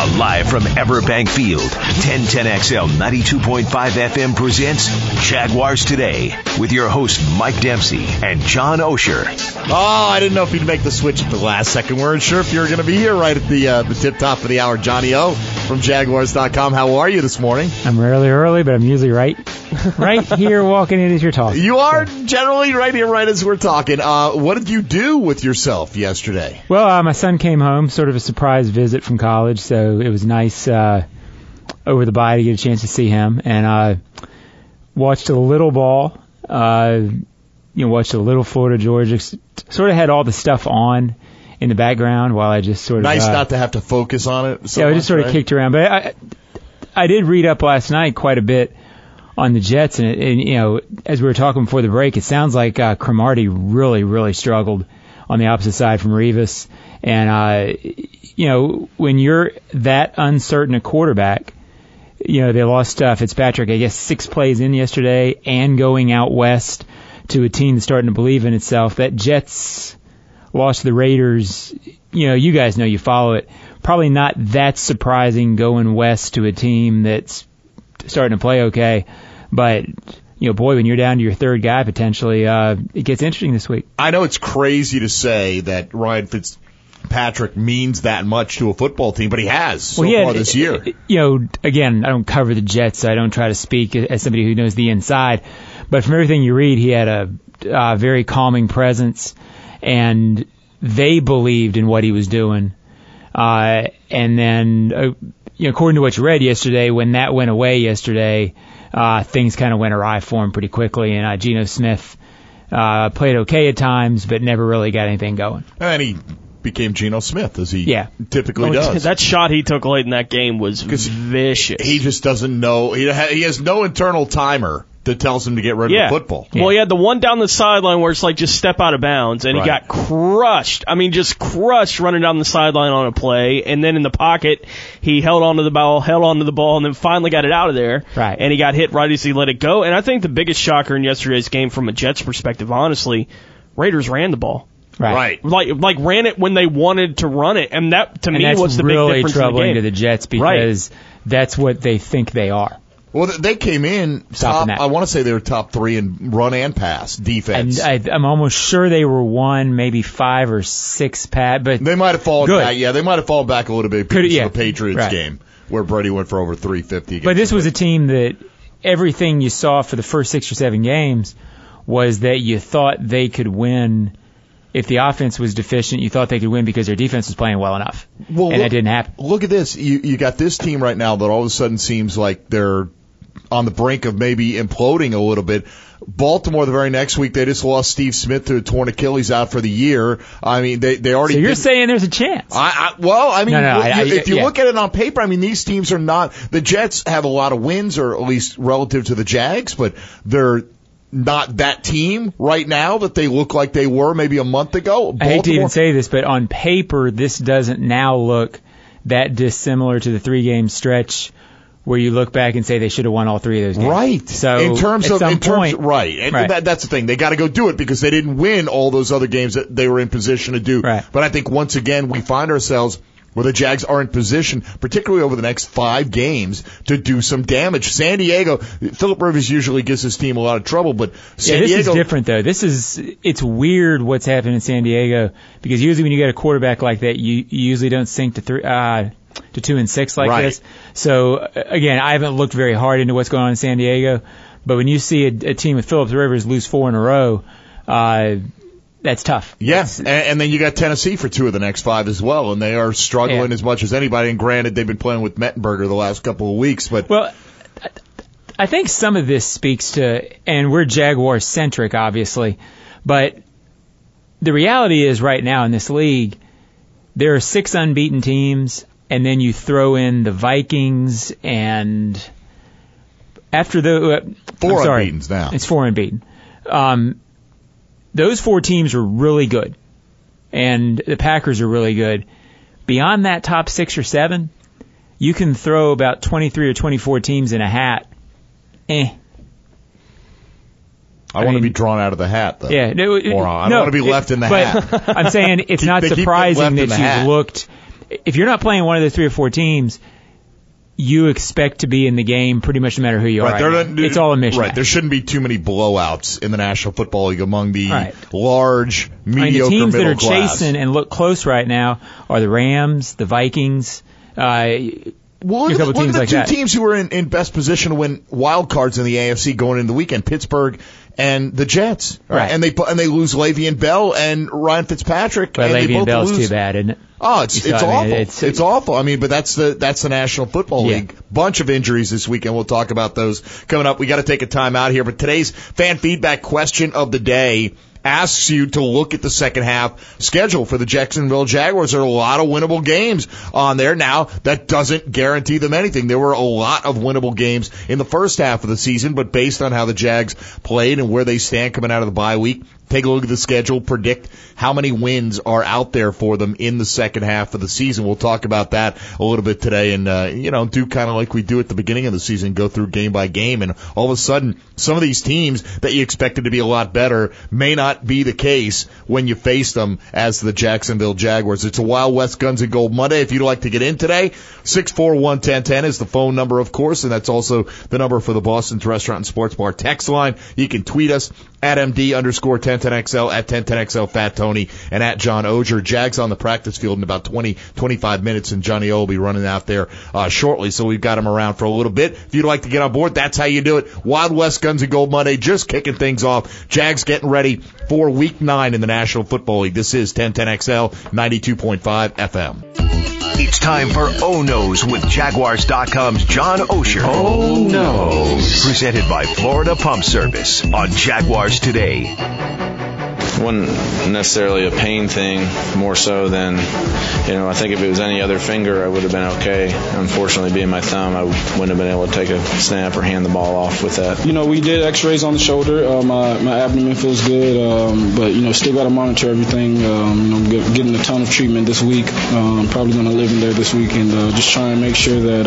Now live from Everbank Field, 1010XL 92.5 FM presents Jaguars Today with your host Mike Dempsey and John Osher. Oh, I didn't know if you'd make the switch at the last second. We weren't sure if you were going to be here right at the tip top of the hour. Johnny O from Jaguars.com. How are you this morning? I'm rarely early, but I'm usually right here walking in as you're talking. You are generally right here right as we're talking. What did you do with yourself yesterday? Well, my son came home, sort of a surprise visit from college, so it was nice over the bye to get a chance to see him. And watched a little ball, watched a little Florida Georgia. Sort of had all the stuff on in the background while I just sort of... Nice not to have to focus on it so I much, just sort of right? kicked around. But I did read up last night quite a bit on the Jets, and as we were talking before the break, it sounds like Cromartie really, really struggled on the opposite side from Revis. And, when you're that uncertain a quarterback, they lost Fitzpatrick, I guess, 6 plays in yesterday and going out west to a team that's starting to believe in itself. That Jets lost to the Raiders, you guys know, you follow it. Probably not that surprising going west to a team that's starting to play okay. But, boy, when you're down to your third guy potentially, it gets interesting this week. I know it's crazy to say that Ryan Fitzpatrick means that much to a football team, but he has so far this year. Again, I don't cover the Jets, so I don't try to speak as somebody who knows the inside. But from everything you read, he had a very calming presence, and they believed in what he was doing. And then, according to what you read yesterday, when that went away yesterday, things kind of went awry for him pretty quickly. And Geno Smith played okay at times, but never really got anything going. And he became Geno Smith, as he typically does. That shot he took late in that game was vicious. He just doesn't know. He has no internal timer that tells him to get rid of the football. Well, he had the one down the sideline where it's like just step out of bounds, and he got crushed. I mean, just crushed running down the sideline on a play. And then in the pocket, he held onto the ball, and then finally got it out of there. Right. And he got hit right as he let it go. And I think the biggest shocker in yesterday's game from a Jets perspective, honestly, Raiders ran the ball. Right. Like ran it when they wanted to run it. And that, to me, was the big really difference in the game. troubling to the Jets because that's what they think they are. Well, they came in top, I want to say they were top 3 in run and pass defense. And I'm almost sure they were 1, maybe 5 or 6 but they might have fallen back. Yeah, they might have fallen back a little bit because of the Patriots game where Brady went for over 350. But this was a team that everything you saw for the first 6 or 7 games was that you thought they could win. If the offense was deficient, you thought they could win because their defense was playing well enough. And that didn't happen. Look at this. You got this team right now that all of a sudden seems like they're on the brink of maybe imploding a little bit. Baltimore, the very next week, they just lost Steve Smith to a torn Achilles out for the year. I mean, they already... So you're saying there's a chance? If you look at it on paper, I mean, these teams are not... The Jets have a lot of wins, or at least relative to the Jags, but they're not that team right now that they look like they were maybe a month ago. I hate to even say this, but on paper, this doesn't now look that dissimilar to the 3-game stretch where you look back and say they should have won all 3 of those games. Right. So in terms of right. And right. That's the thing. They got to go do it because they didn't win all those other games that they were in position to do. Right. But I think once again we find ourselves where the Jags are in position, particularly over the next 5 games, to do some damage. San Diego, Phillip Rivers usually gives his team a lot of trouble, but San Diego... This is different, though. It's weird what's happening in San Diego, because usually when you get a quarterback like that, you usually don't sink to 2 and 6 like this. So, again, I haven't looked very hard into what's going on in San Diego, but when you see a team with Phillip Rivers lose 4 in a row, that's tough. Yes, and then you got Tennessee for 2 of the next 5 as well, and they are struggling as much as anybody. And granted, they've been playing with Mettenberger the last couple of weeks, but I think some of this speaks to, and we're Jaguar-centric, obviously, but the reality is right now in this league, there are 6 unbeaten teams, and then you throw in the Vikings, and after the 4 unbeatens now. It's 4 unbeaten. Those 4 teams are really good, and the Packers are really good. Beyond that top 6 or 7, you can throw about 23 or 24 teams in a hat. I want to be drawn out of the hat, though. Yeah, I don't want to be left in the hat. I'm saying it's not surprising that you've looked if you're not playing one of the 3 or 4 teams, you expect to be in the game pretty much no matter who you are. It's all a mission. Right. There shouldn't be too many blowouts in the National Football League among the large, mediocre, the teams that are class. chasing and look close right now are the Rams, the Vikings. Look at the two teams who are in best position to win wild cards in the AFC going into the weekend: Pittsburgh and the Jets. Right. And they lose Le'Veon Bell and Ryan Fitzpatrick. But Le'Veon Bell's too bad, isn't it? Oh, it's awful. It's awful. I mean, but that's the National Football League. Bunch of injuries this weekend. We'll talk about those coming up. We got to take a time out here, but today's fan feedback question of the day asks you to look at the second half schedule for the Jacksonville Jaguars. There are a lot of winnable games on there. Now, that doesn't guarantee them anything. There were a lot of winnable games in the first half of the season, but based on how the Jags played and where they stand coming out of the bye week, take a look at the schedule, predict how many wins are out there for them in the second half of the season. We'll talk about that a little bit today and, do kind of like we do at the beginning of the season, go through game by game. And all of a sudden, some of these teams that you expected to be a lot better may not be the case when you face them as the Jacksonville Jaguars. It's a Wild West Guns and Gold Monday. If you'd like to get in today, 641-1010 is the phone number, of course, and that's also the number for the Boston's Restaurant and Sports Bar text line. You can tweet us at MD_1010XL, at 1010XL Fat Tony, and at John Ogier. Jags on the practice field in about 20-25 minutes, and Johnny O will be running out there shortly, so we've got him around for a little bit. If you'd like to get on board, that's how you do it. Wild West Guns and Gold Monday, just kicking things off. Jags getting ready for Week 9 in the National Football League. This is 1010XL, 92.5 FM. It's time for Oh No's with Jaguars.com's John Ogier. Oh No. Presented by Florida Pump Service on Jaguars Today. Wasn't necessarily a pain thing, more so than, I think if it was any other finger, I would have been okay. Unfortunately, being my thumb, I wouldn't have been able to take a snap or hand the ball off with that. We did x-rays on the shoulder. My abdomen feels good, but, still got to monitor everything. Getting a ton of treatment this week. Probably going to live in there this week and just try and make sure that,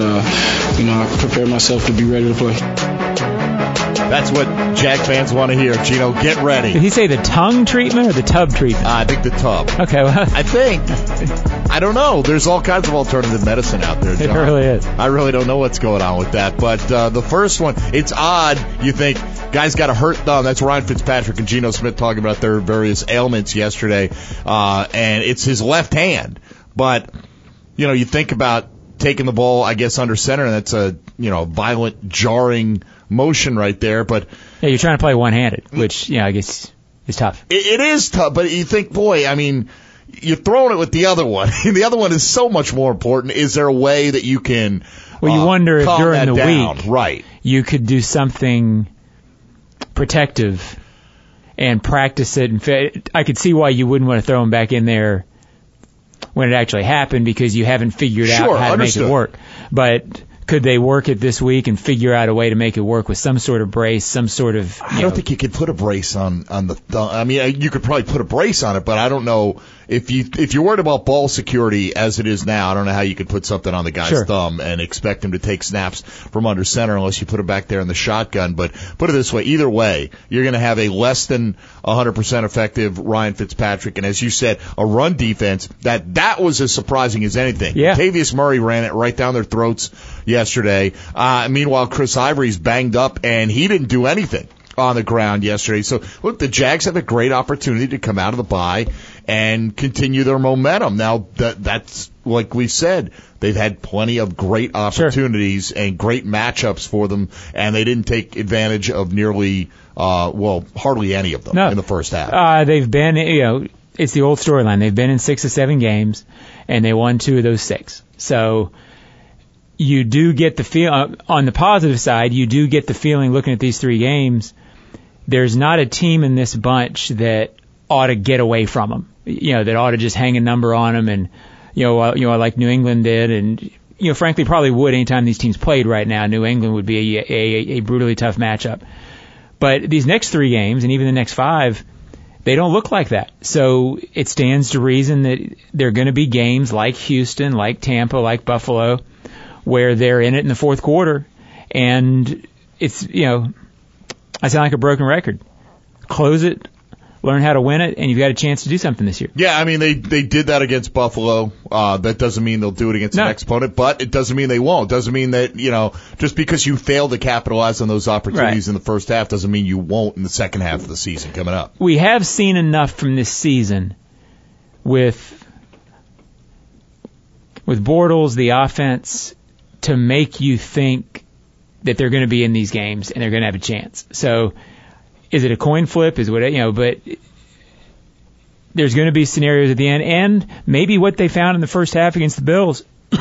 I prepare myself to be ready to play. That's what Jag fans want to hear. Gino, get ready. Did he say the tongue treatment or the tub treatment? I think the tub. Okay, well. I don't know. There's all kinds of alternative medicine out there, John. It really is. I really don't know what's going on with that. But the first one, it's odd. You think, guys got a hurt thumb. That's Ryan Fitzpatrick and Geno Smith talking about their various ailments yesterday. And it's his left hand. But, you think about taking the ball, I guess, under center, and that's a, violent, jarring motion right there. But yeah, you're trying to play one-handed, which, I guess is tough. It is tough, but you think, boy, you're throwing it with the other one. The other one is so much more important. Is there a way that you can Well, you wonder if during the week right. you could do something protective and practice it. And I could see why you wouldn't want to throw him back in there when it actually happened because you haven't figured out how to make it work. But could they work it this week and figure out a way to make it work with some sort of brace, some sort of... I don't think you could put a brace on the thumb. I mean, you could probably put a brace on it, but I don't know if you're worried about ball security as it is now. I don't know how you could put something on the guy's thumb and expect him to take snaps from under center unless you put it back there in the shotgun. But put it this way, either way, you're going to have a less than 100% effective Ryan Fitzpatrick, and as you said, a run defense that was as surprising as anything. Yeah. Latavius Murray ran it right down their throats yesterday. Meanwhile, Chris Ivory's banged up, and he didn't do anything on the ground yesterday. So, look, the Jags have a great opportunity to come out of the bye and continue their momentum. Now, that's like we said, they've had plenty of great opportunities and great matchups for them, and they didn't take advantage of nearly, hardly any of them in the first half. They've been, it's the old storyline. They've been in 6 or 7 games, and they won 2 of those 6. So you do get the feel on the positive side. You do get the feeling looking at these 3 games. There's not a team in this bunch that ought to get away from them. That ought to just hang a number on them, and like New England did, and frankly probably would anytime these teams played right now. New England would be a brutally tough matchup. But these next 3 games, and even the next 5, they don't look like that. So it stands to reason that there are going to be games like Houston, like Tampa, like Buffalo, where they're in it in the fourth quarter, and it's, I sound like a broken record. Close it learn how to win it, and you've got a chance to do something this year. Yeah, I mean, they did that against Buffalo. That doesn't mean they'll do it against the next opponent, but it doesn't mean they won't. Doesn't mean that, just because you failed to capitalize on those opportunities in the first half doesn't mean you won't in the second half of the season coming up. We have seen enough from this season with Bortles, the offense, to make you think that they're going to be in these games and they're going to have a chance. So is it a coin flip? But there's going to be scenarios at the end, and maybe what they found in the first half against the Bills,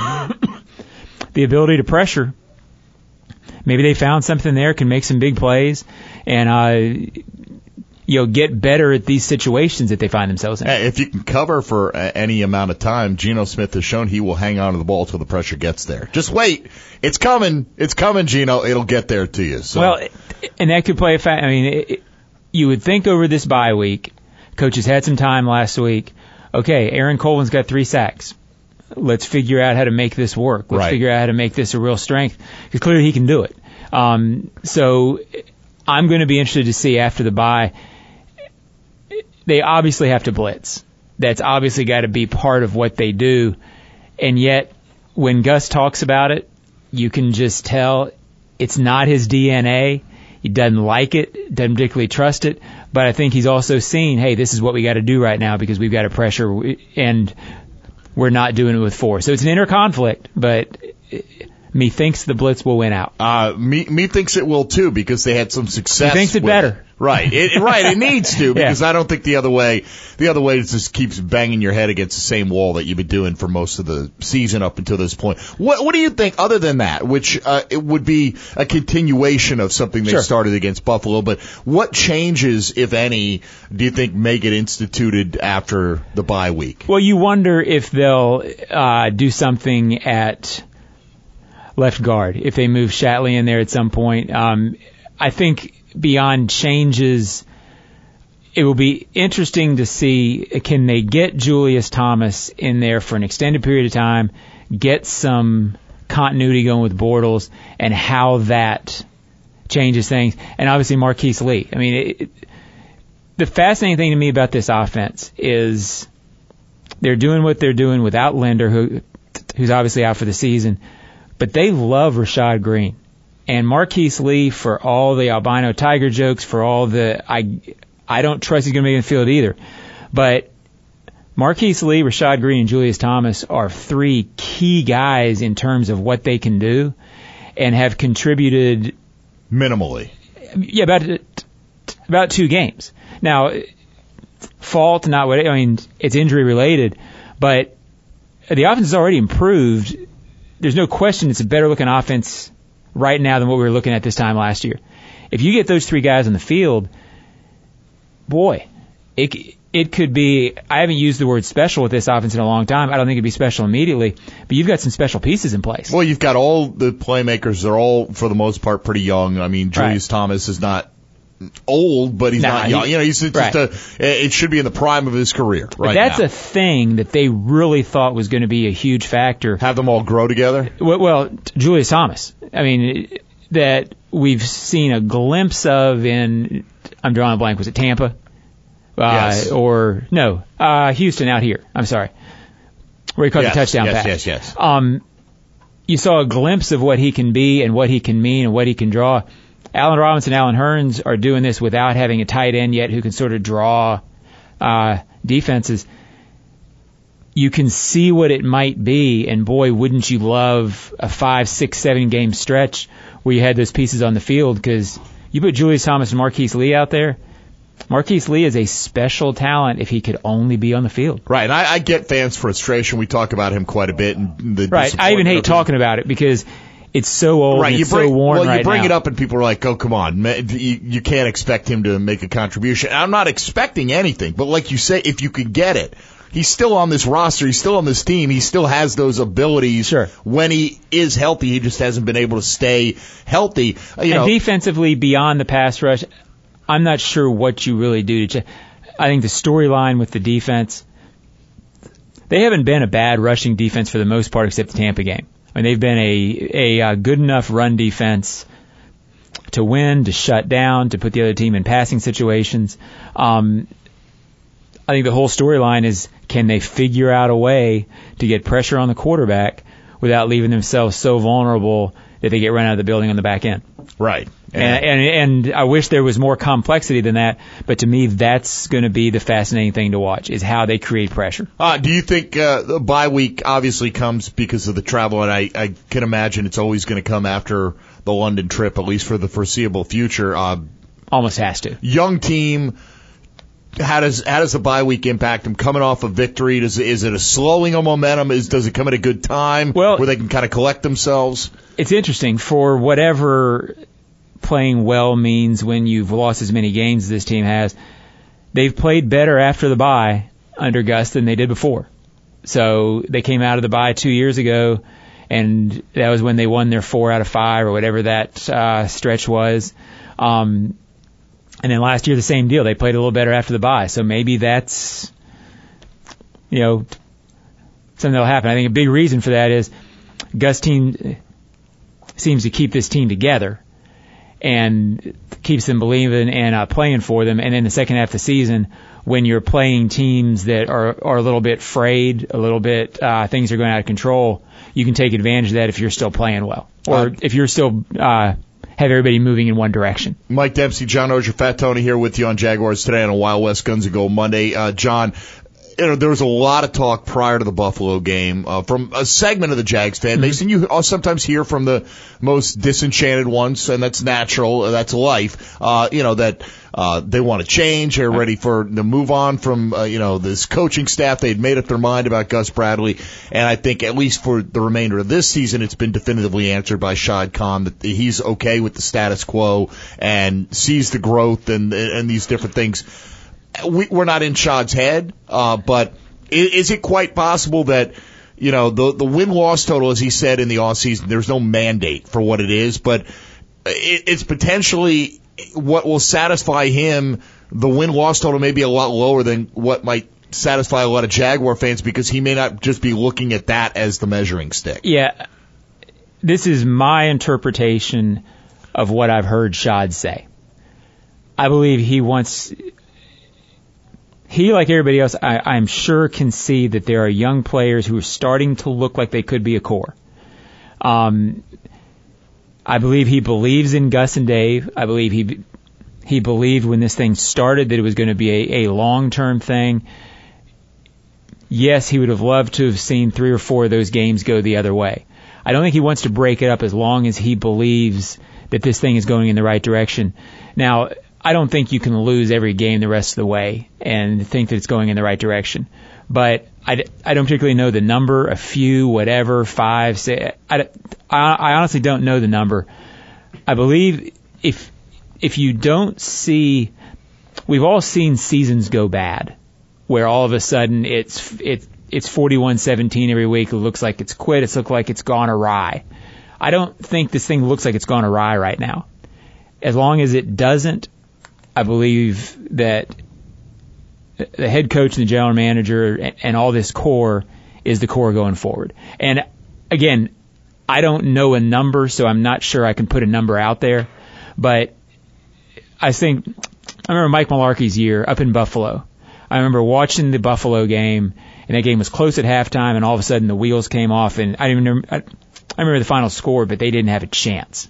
the ability to pressure. Maybe they found something there, can make some big plays, and get better at these situations that they find themselves in. If you can cover for any amount of time, Geno Smith has shown he will hang on to the ball till the pressure gets there. Just wait. It's coming. It's coming, Geno. It'll get there to you. So. Well, and that could play a factor. I mean, you would think over this bye week, coaches had some time last week. Okay, Aaron Coleman's got 3 sacks. Let's figure out how to make this work. Let's figure out how to make this a real strength, because clearly he can do it. So I'm going to be interested to see after the bye. They obviously have to blitz. That's obviously got to be part of what they do. And yet, when Gus talks about it, you can just tell it's not his DNA. He doesn't like it, doesn't particularly trust it. But I think he's also seen, hey, this is what we got to do right now because we've got to pressure, and we're not doing it with 4. So it's an inner conflict, but me thinks the blitz will win out. Me thinks it will too, because they had some success. He thinks it better. Right. It needs to, because I don't think the other way just keeps banging your head against the same wall that you've been doing for most of the season up until this point. What do you think, other than that, which it would be a continuation of something they started against Buffalo, but what changes, if any, do you think may get instituted after the bye week? Well, you wonder if they'll do something at left guard, if they move Shatley in there at some point. I think beyond changes, it will be interesting to see, can they get Julius Thomas in there for an extended period of time, get some continuity going with Bortles, and how that changes things. And obviously Marquise Lee. I mean, the fascinating thing to me about this offense is they're doing what they're doing without Linder, who's obviously out for the season, but they love Rashad Green. And Marquise Lee, for all the albino tiger jokes, for all the I don't trust he's going to make the field either. But Marquise Lee, Rashad Green, and Julius Thomas are 3 key guys in terms of what they can do, and have contributed minimally. Yeah, about 2 games. Now, fault, not what I mean. It's injury related, but the offense has already improved. There's no question it's a better looking offense right now than what we were looking at this time last year. If you get those 3 guys on the field, boy, it could be, I haven't used the word special with this offense in a long time. I don't think it'd be special immediately, but you've got some special pieces in place. Well, you've got all the playmakers. They're all, for the most part, pretty young. I mean, Julius Thomas is not old, but he's not young. He's just it should be in the prime of his career right now. That's a thing that they really thought was going to be a huge factor. Have them all grow together? Well, Julius Thomas. I mean, that we've seen a glimpse of in, I'm drawing a blank, was it Tampa? Yes. Or, no, Houston out here. I'm sorry. Where he caught the touchdown pass. Yes. You saw a glimpse of what he can be and what he can mean and what he can draw. Allen Robinson, Allen Hurns are doing this without having a tight end yet who can sort of draw defenses. You can see what it might be, and boy, wouldn't you love a 5, 6, 7 game stretch where you had those pieces on the field, because you put Julius Thomas and Marquise Lee out there. Marquise Lee is a special talent if he could only be on the field. Right, and I get fans' frustration. We talk about him quite a bit. And I even hate talking about it because it's so old and it's so worn right now. Well, you bring it up and people are like, oh, come on. You can't expect him to make a contribution. I'm not expecting anything, but like you say, if you could get it, he's still on this roster. He's still on this team. He still has those abilities. Sure. When he is healthy, he just hasn't been able to stay healthy. And defensively, beyond the pass rush, I'm not sure what you really do to I think the storyline with the defense, they haven't been a bad rushing defense for the most part except the Tampa game. I mean, they've been a good enough run defense to win, to shut down, to put the other team in passing situations. I think the whole storyline is, can they figure out a way to get pressure on the quarterback without leaving themselves so vulnerable that they get run out of the building on the back end? Right. And I wish there was more complexity than that, but to me, that's going to be the fascinating thing to watch, is how they create pressure. Do you think the bye week obviously comes because of the travel, and I can imagine it's always going to come after the London trip, at least for the foreseeable future? Almost has to. Young team. How does the bye week impact them? Coming off a victory, is it a slowing of momentum? Does it come at a good time where they can kind of collect themselves? It's interesting. For whatever playing well means when you've lost as many games as this team has, they've played better after the bye under Gus than they did before. So they came out of the bye 2 years ago, and that was when they won their 4 out of 5 or whatever that stretch was. And then last year, the same deal. They played a little better after the bye. So maybe that's, something that'll happen. I think a big reason for that is Gus' team seems to keep this team together and keeps them believing and playing for them. And then the second half of the season, when you're playing teams that are a little bit frayed, a little bit things are going out of control, you can take advantage of that if you're still playing well, or if you're still have everybody moving in one direction. Mike Dempsey, John Oehser, Fat Tony here with you on Jaguars Today on a Wild West Guns and Gold Monday. John, there was a lot of talk prior to the Buffalo game from a segment of the Jags fan base, and you sometimes hear from the most disenchanted ones, and that's natural, that's life, that they want to change, they're ready to move on from, this coaching staff. They'd made up their mind about Gus Bradley, and I think at least for the remainder of this season, it's been definitively answered by Shad Khan that he's okay with the status quo and sees the growth and these different things. We're not in Shad's head, but is it quite possible that, the win-loss total, as he said in the offseason, there's no mandate for what it is, but it's potentially what will satisfy him. The win-loss total may be a lot lower than what might satisfy a lot of Jaguar fans, because he may not just be looking at that as the measuring stick. Yeah. This is my interpretation of what I've heard Shad say. I believe he, like everybody else, I'm sure can see that there are young players who are starting to look like they could be a core. I believe he believes in Gus and Dave. I believe he believed when this thing started that it was going to be a long-term thing. Yes, he would have loved to have seen 3 or 4 of those games go the other way. I don't think he wants to break it up as long as he believes that this thing is going in the right direction. Now, I don't think you can lose every game the rest of the way and think that it's going in the right direction. But I don't particularly know the number, a few, whatever, 5, 6. I honestly don't know the number. I believe if you don't see, we've all seen seasons go bad, where all of a sudden it's 41-17 every week. It looks like it's quit. It looks like it's gone awry. I don't think this thing looks like it's gone awry right now. As long as it doesn't, I believe that the head coach and the general manager and all this core is the core going forward. And again, I don't know a number, so I'm not sure I can put a number out there. But I remember Mike Mularkey's year up in Buffalo. I remember watching the Buffalo game, and that game was close at halftime, and all of a sudden the wheels came off, and I remember the final score, but they didn't have a chance.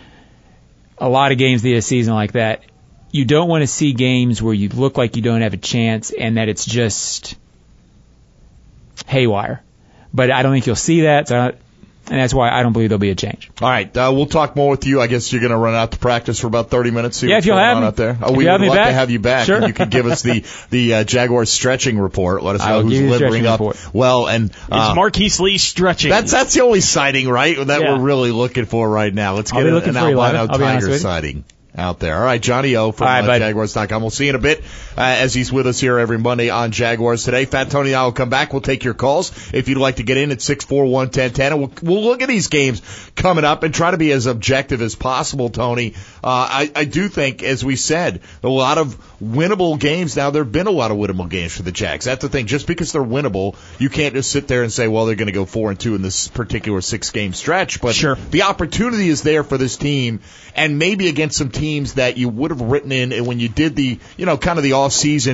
A lot of games this season like that. You don't want to see games where you look like you don't have a chance and that it's just haywire. But I don't think you'll see that, and that's why I don't believe there'll be a change. All right, we'll talk more with you. I guess you're going to run out to practice for about 30 minutes. Yeah, if you'll have me. Out there. We would love to have you back. Sure. And you could give us the Jaguars stretching report. Let us know who's limbering up well. And it's Marquise Lee stretching. That's the only sighting, right, that we're really looking for right now. Let's get an albino tiger sighting out there. All right, Johnny O from Jaguars.com. We'll see you in a bit as he's with us here every Monday on Jaguars Today. Fat Tony and I will come back. We'll take your calls if you'd like to get in at 641-1010. And we'll look at these games coming up and try to be as objective as possible, Tony. I do think, as we said, a lot of winnable games. Now, there have been a lot of winnable games for the Jags. That's the thing. Just because they're winnable, you can't just sit there and say, well, they're going to go 4-2 in this particular 6-game stretch. But the opportunity is there for this team, and maybe against some teams that you would have written in when you did the, kind of the off-season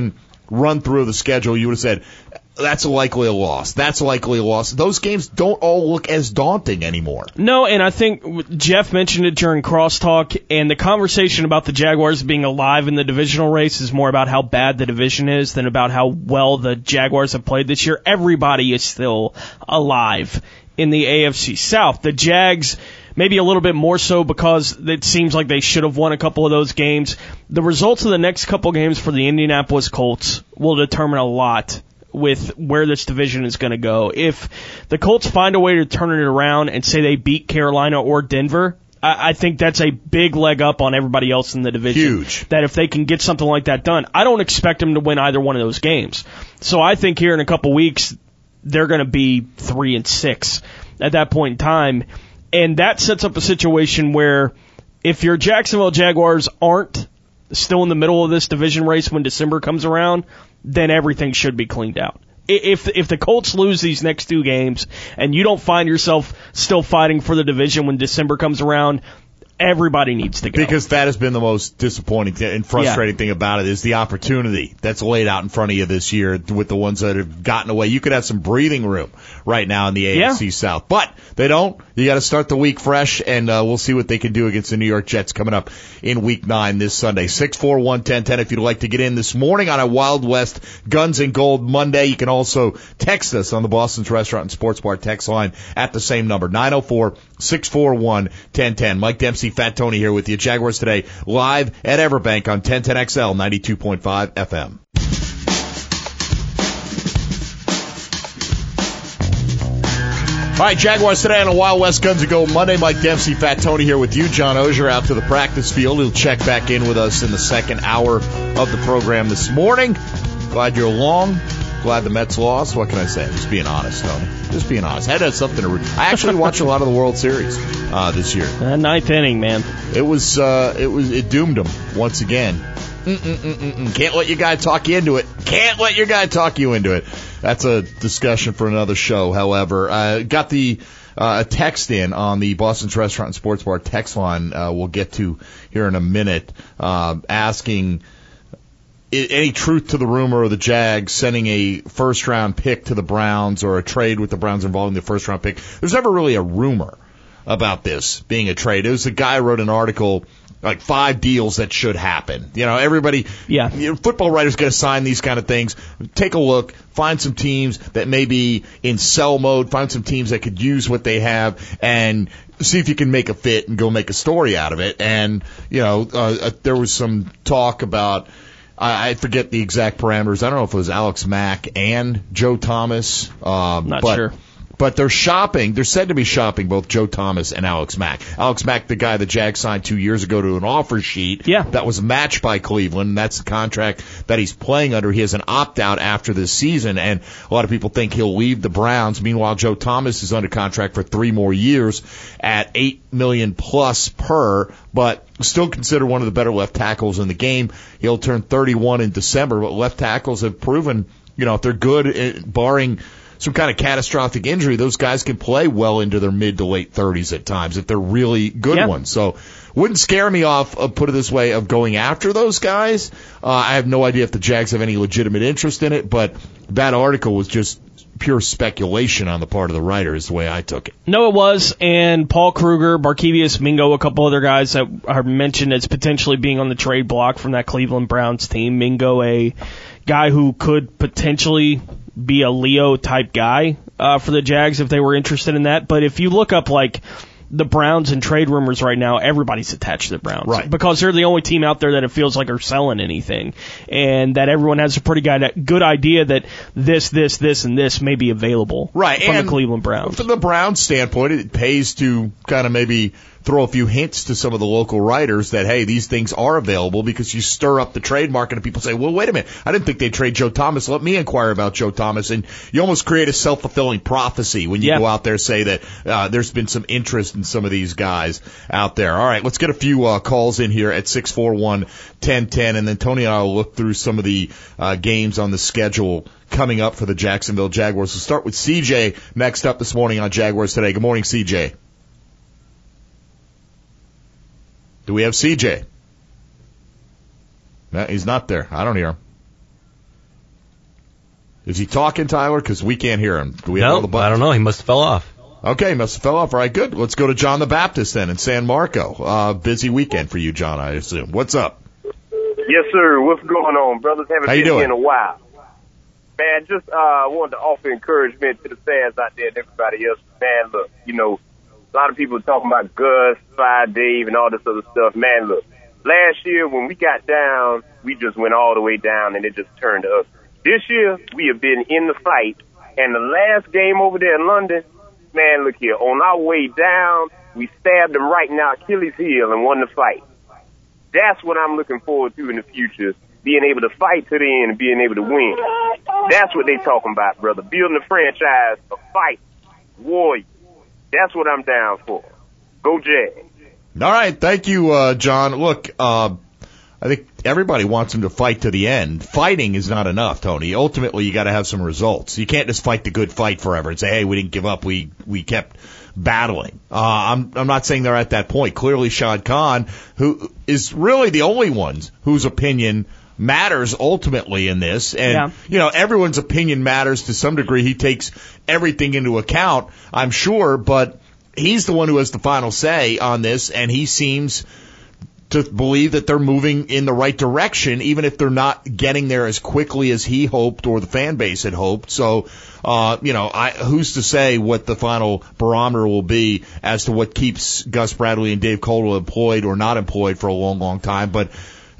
run through the schedule, you would have said, that's likely a loss. That's likely a loss. Those games don't all look as daunting anymore. No, and I think Jeff mentioned it during Crosstalk, and the conversation about the Jaguars being alive in the divisional race is more about how bad the division is than about how well the Jaguars have played this year. Everybody is still alive in the AFC South. The Jags, maybe a little bit more so because it seems like they should have won a couple of those games. The results of the next couple games for the Indianapolis Colts will determine a lot with where this division is going to go. If the Colts find a way to turn it around and say they beat Carolina or Denver, I think that's a big leg up on everybody else in the division. Huge. That if they can get something like that done, I don't expect them to win either one of those games. So I think here in a couple weeks, they're going to be 3-6 at that point in time. And that sets up a situation where if your Jacksonville Jaguars aren't still in the middle of this division race when December comes around, then everything should be cleaned out. If the Colts lose these next two games and you don't find yourself still fighting for the division when December comes around, everybody needs to go. Because that has been the most disappointing and frustrating thing about it is the opportunity that's laid out in front of you this year with the ones that have gotten away. You could have some breathing room right now in the AFC South, but they don't. You got to start the week fresh, and we'll see what they can do against the New York Jets coming up in Week 9 this Sunday. 641-1010 if you'd like to get in this morning on a Wild West Guns and Gold Monday. You can also text us on the Boston's Restaurant and Sports Bar text line at the same number, 904-641-1010. Mike Dempsey, Fat Tony here with you. Jaguars Today live at Everbank on 1010XL 92.5 FM. All right, Jaguars Today on a Wild West Guns and Gold Monday. Mike Dempsey, Fat Tony here with you. John Ogier out to the practice field. He'll check back in with us in the second hour of the program this morning. Glad you're along. Glad the Mets lost. What can I say? I'm just being honest, Tony. Just being honest. I had something to I actually watched a lot of the World Series this year. Ninth inning, man. It doomed them once again. Can't let your guy talk you into it. Can't let your guy talk you into it. That's a discussion for another show, however. Got the text in on the Boston's Restaurant and Sports Bar text line we'll get to here in a minute, asking any truth to the rumor of the Jags sending a first-round pick to the Browns or a trade with the Browns involving the first-round pick. There's never really a rumor about this being a trade. It was a guy who wrote an article, like 5 deals that should happen. You know, everybody, football writers got to sign these kind of things. Take a look, find some teams that may be in sell mode, find some teams that could use what they have, and see if you can make a fit and go make a story out of it. And, there was some talk about, I forget the exact parameters. I don't know if it was Alex Mack and Joe Thomas. Not sure. But they're shopping. They're said to be shopping both Joe Thomas and Alex Mack. Alex Mack, the guy the Jags signed 2 years ago to an offer sheet. Yeah. That was matched by Cleveland. That's the contract that he's playing under. He has an opt-out after this season, and a lot of people think he'll leave the Browns. Meanwhile, Joe Thomas is under contract for 3 more years at $8 million plus per, but still considered one of the better left tackles in the game. He'll turn 31 in December, but left tackles have proven, if they're good, barring some kind of catastrophic injury, those guys can play well into their mid to late 30s at times if they're really good ones. So wouldn't scare me off, put it this way, of going after those guys. I have no idea if the Jags have any legitimate interest in it, but that article was just pure speculation on the part of the writer is the way I took it. No, it was, and Paul Kruger, Barkevius Mingo, a couple other guys that are mentioned as potentially being on the trade block from that Cleveland Browns team. Mingo, a guy who could potentially be a Leo-type guy for the Jags if they were interested in that. But if you look up, the Browns and trade rumors right now, everybody's attached to the Browns. Right. Because they're the only team out there that it feels like are selling anything. And that everyone has a pretty good idea that this, and this may be available from the Cleveland Browns. From the Browns standpoint, it pays to kind of maybe throw a few hints to some of the local writers that, hey, these things are available, because you stir up the trade market and people say, well, wait a minute, I didn't think they'd trade Joe Thomas. Let me inquire about Joe Thomas. And you almost create a self-fulfilling prophecy when you go out there and say that there's been some interest in some of these guys out there. All right, let's get a few calls in here at 641-1010, and then Tony and I will look through some of the games on the schedule coming up for the Jacksonville Jaguars. We'll start with CJ next up this morning on Jaguars Today. Good morning, CJ. Do we have CJ? No, he's not there. I don't hear him. Is he talking, Tyler? Because we can't hear him. Do we have all the buttons? I don't know. He must have fell off. Okay, must have fell off. All right, good. Let's go to John the Baptist then in San Marco. Busy weekend for you, John, I assume. What's up? Yes, sir. What's going on, brothers? Haven't been here in a while. Man, just wanted to offer encouragement to the fans out there and everybody else. Man, look, a lot of people are talking about Gus, Five Dave, and all this other stuff. Man, look, last year when we got down, we just went all the way down and it just turned to us. This year, we have been in the fight, and the last game over there in London, man, look here, on our way down, we stabbed them right in our Achilles heel and won the fight. That's what I'm looking forward to in the future, being able to fight to the end and being able to win. That's what they talking about, brother. Building a franchise, a fight, warrior. That's what I'm down for. Go Jags. All right, thank you, John. Look, I think everybody wants him to fight to the end. Fighting is not enough, Tony. Ultimately, you got to have some results. You can't just fight the good fight forever and say, "Hey, we didn't give up. We kept battling." I'm not saying they're at that point. Clearly, Shad Khan, who is really the only one whose opinion matters ultimately in this, and everyone's opinion matters to some degree. He takes everything into account, I'm sure, but he's the one who has the final say on this, and he seems to believe that they're moving in the right direction, even if they're not getting there as quickly as he hoped or the fan base had hoped. So, who's to say what the final barometer will be as to what keeps Gus Bradley and Dave Caldwell employed or not employed for a long, long time. But,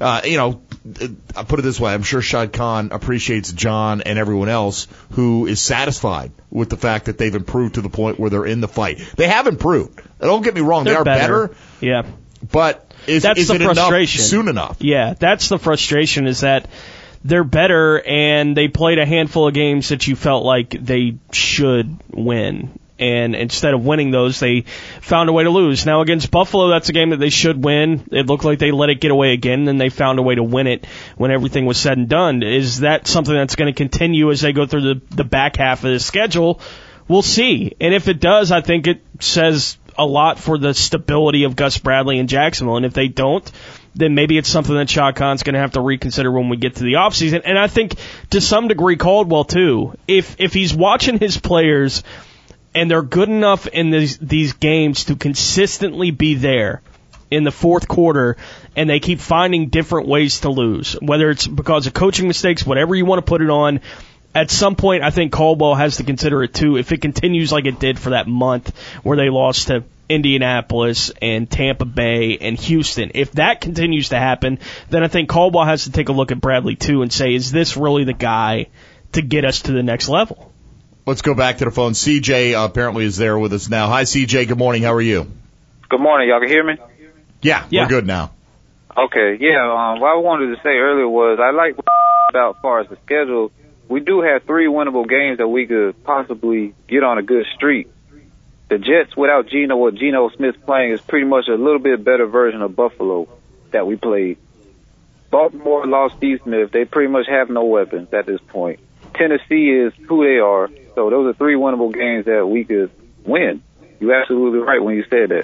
I'll put it this way. I'm sure Shad Khan appreciates John and everyone else who is satisfied with the fact that they've improved to the point where they're in the fight. They have improved. Don't get me wrong. They are better. Yeah. But is it enough soon enough? Yeah, that's the frustration, is that they're better and they played a handful of games that you felt like they should win. And instead of winning those, they found a way to lose. Now, against Buffalo, that's a game that they should win. It looked like they let it get away again, and they found a way to win it when everything was said and done. Is that something that's going to continue as they go through the back half of the schedule? We'll see. And if it does, I think it says a lot for the stability of Gus Bradley in Jacksonville. And if they don't, then maybe it's something that Shad Khan's going to have to reconsider when we get to the offseason. And I think, to some degree, Caldwell, too. If he's watching his players and they're good enough in these games to consistently be there in the fourth quarter, and they keep finding different ways to lose, whether it's because of coaching mistakes, whatever you want to put it on, at some point I think Caldwell has to consider it too. If it continues like it did for that month where they lost to Indianapolis and Tampa Bay and Houston, if that continues to happen, then I think Caldwell has to take a look at Bradley too and say, is this really the guy to get us to the next level? Let's go back to the phone. CJ apparently is there with us now. Hi, CJ. Good morning. How are you? Good morning. Y'all can hear me? Yeah. We're good now. Okay. Yeah. What I wanted to say earlier was I like about as far as the schedule. We do have 3 winnable games that we could possibly get on a good streak. The Jets without Geno Smith playing is pretty much a little bit better version of Buffalo that we played. Baltimore lost Steve Smith. They pretty much have no weapons at this point. Tennessee is who they are. So those are 3 winnable games that we could win. You're absolutely right when you said that.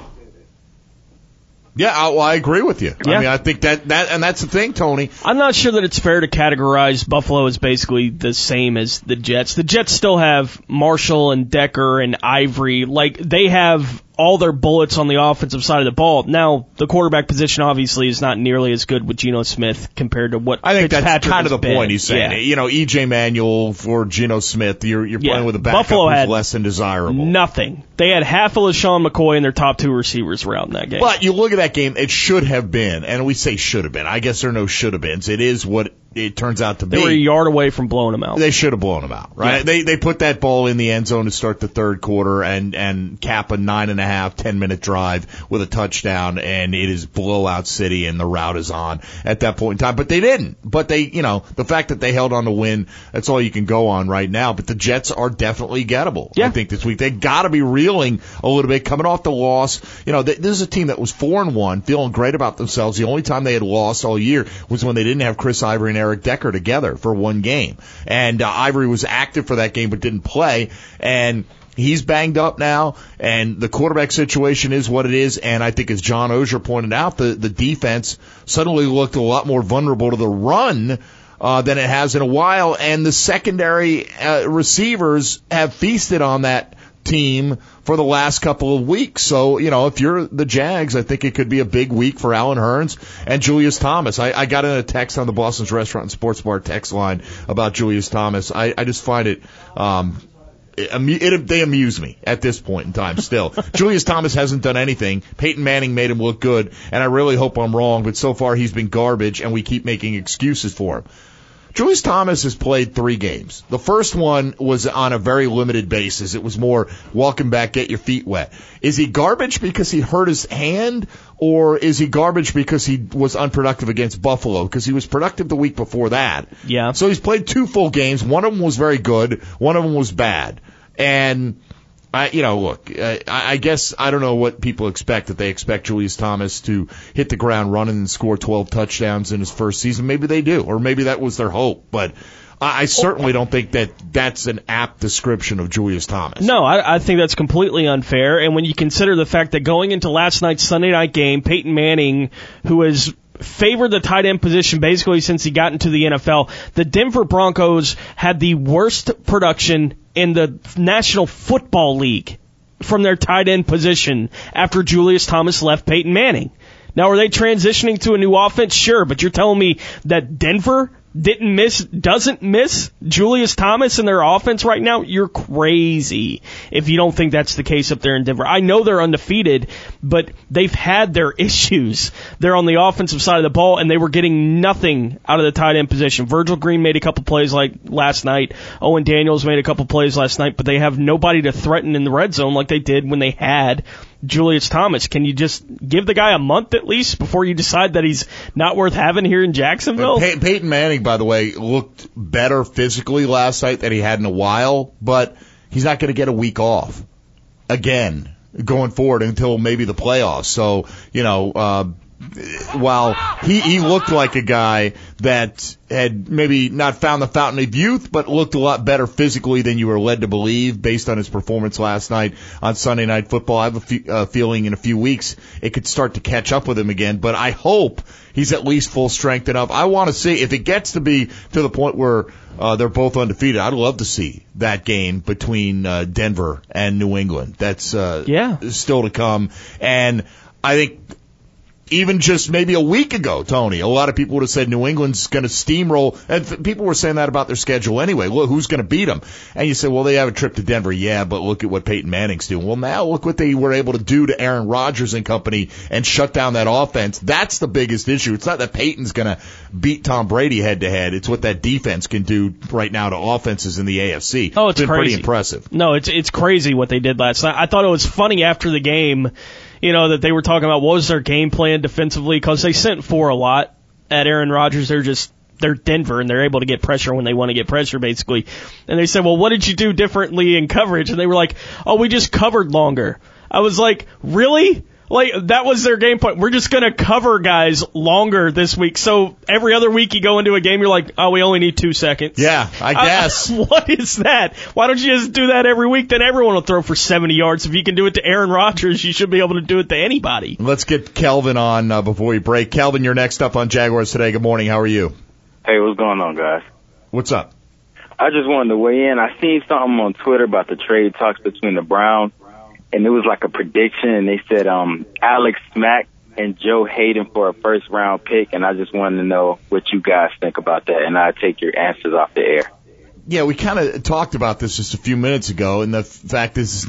Yeah, I agree with you. Yeah. I mean, I think that, and that's the thing, Tony. I'm not sure that it's fair to categorize Buffalo as basically the same as the Jets. The Jets still have Marshall and Decker and Ivory. Like, they have all their bullets on the offensive side of the ball. Now, the quarterback position obviously is not nearly as good with Geno Smith compared to what I think Fitzpatrick that's kind of the been. point he's saying. Yeah. E.J. Manuel for Geno Smith, you're playing with a backup Buffalo who's less than desirable. Nothing. They had half of LaShawn McCoy and their top 2 receivers were out in that game. But you look at that game, it should have been, and we say should have been. I guess there are no should have beens. It is what it turns out to be. They were a yard away from blowing them out. They should have blown them out, right? Yeah. They put that ball in the end zone to start the third quarter and cap a 9.5, 10-minute drive with a touchdown, and it is blowout city, and the route is on at that point in time. But they didn't. But they, the fact that they held on to win, that's all you can go on right now. But the Jets are definitely gettable. Yeah. I think this week they got to be reeling a little bit, coming off the loss. This is a team that was 4-1, feeling great about themselves. The only time they had lost all year was when they didn't have Chris Ivory and Eric Decker together for one game. And Ivory was active for that game but didn't play. And he's banged up now, and the quarterback situation is what it is. And I think, as John Oehser pointed out, the defense suddenly looked a lot more vulnerable to the run. than it has in a while, and the secondary receivers have feasted on that team for the last couple of weeks. So, if you're the Jags, I think it could be a big week for Allen Hurns and Julius Thomas. I got in a text on the Boston's Restaurant and Sports Bar text line about Julius Thomas. I just find it, they amuse me at this point in time still. Julius Thomas hasn't done anything. Peyton Manning made him look good, and I really hope I'm wrong, but so far he's been garbage, and we keep making excuses for him. Julius Thomas has played 3 games. The first one was on a very limited basis. It was more welcome back, get your feet wet. Is he garbage because he hurt his hand, or is he garbage because he was unproductive against Buffalo? Because he was productive the week before that. Yeah. So he's played 2 full games. One of them was very good. One of them was bad. And I guess I don't know what people expect, that they expect Julius Thomas to hit the ground running and score 12 touchdowns in his first season. Maybe they do, or maybe that was their hope. But I certainly don't think that that's an apt description of Julius Thomas. No, I think that's completely unfair. And when you consider the fact that going into last night's Sunday night game, Peyton Manning, who has favored the tight end position basically since he got into the NFL, the Denver Broncos had the worst production in the National Football League from their tight end position after Julius Thomas left Peyton Manning. Now, are they transitioning to a new offense? Sure, but you're telling me that Denver doesn't miss Julius Thomas in their offense right now? You're crazy if you don't think that's the case up there in Denver. I know they're undefeated, but they've had their issues. They're on the offensive side of the ball, and they were getting nothing out of the tight end position. Virgil Green made a couple plays like last night. Owen Daniels made a couple plays last night, but they have nobody to threaten in the red zone like they did when they had Julius Thomas. Can you just give the guy a month at least before you decide that he's not worth having here in Jacksonville? Peyton Manning, by the way, looked better physically last night than he had in a while, but he's not going to get a week off again going forward until maybe the playoffs. So, while he looked like a guy that had maybe not found the fountain of youth, but looked a lot better physically than you were led to believe based on his performance last night on Sunday Night Football. I have a feeling in a few weeks it could start to catch up with him again, but I hope he's at least full strength enough. I want to see if it gets to be to the point where they're both undefeated. I'd love to see that game between Denver and New England. That's still to come. And I think even just maybe a week ago, Tony, a lot of people would have said New England's going to steamroll, and people were saying that about their schedule anyway. Look, who's going to beat them? And you say, well, they have a trip to Denver, yeah, but look at what Peyton Manning's doing. Well, now look what they were able to do to Aaron Rodgers and company and shut down that offense. That's the biggest issue. It's not that Peyton's going to beat Tom Brady head-to-head. It's what that defense can do right now to offenses in the AFC. Oh, it's been crazy. Pretty impressive. No, it's crazy what they did last night. I thought it was funny after the game, that they were talking about what was their game plan defensively, because they sent 4 a lot at Aaron Rodgers. They're Denver, and they're able to get pressure when they want to get pressure, basically. And they said, well, what did you do differently in coverage? And they were like, oh, we just covered longer. I was like, really? Like, that was their game point. We're just going to cover guys longer this week. So every other week you go into a game, you're like, oh, we only need 2 seconds. Yeah, I guess. What is that? Why don't you just do that every week? Then everyone will throw for 70 yards. If you can do it to Aaron Rodgers, you should be able to do it to anybody. Let's get Kelvin on before we break. Kelvin, you're next up on Jaguars Today. Good morning. How are you? Hey, what's going on, guys? What's up? I just wanted to weigh in. I seen something on Twitter about the trade talks between the Browns. And it was like a prediction, and they said Alex Mack and Joe Hayden for a first-round pick, and I just wanted to know what you guys think about that, and I'll take your answers off the air. Yeah, we kind of talked about this just a few minutes ago, and the fact is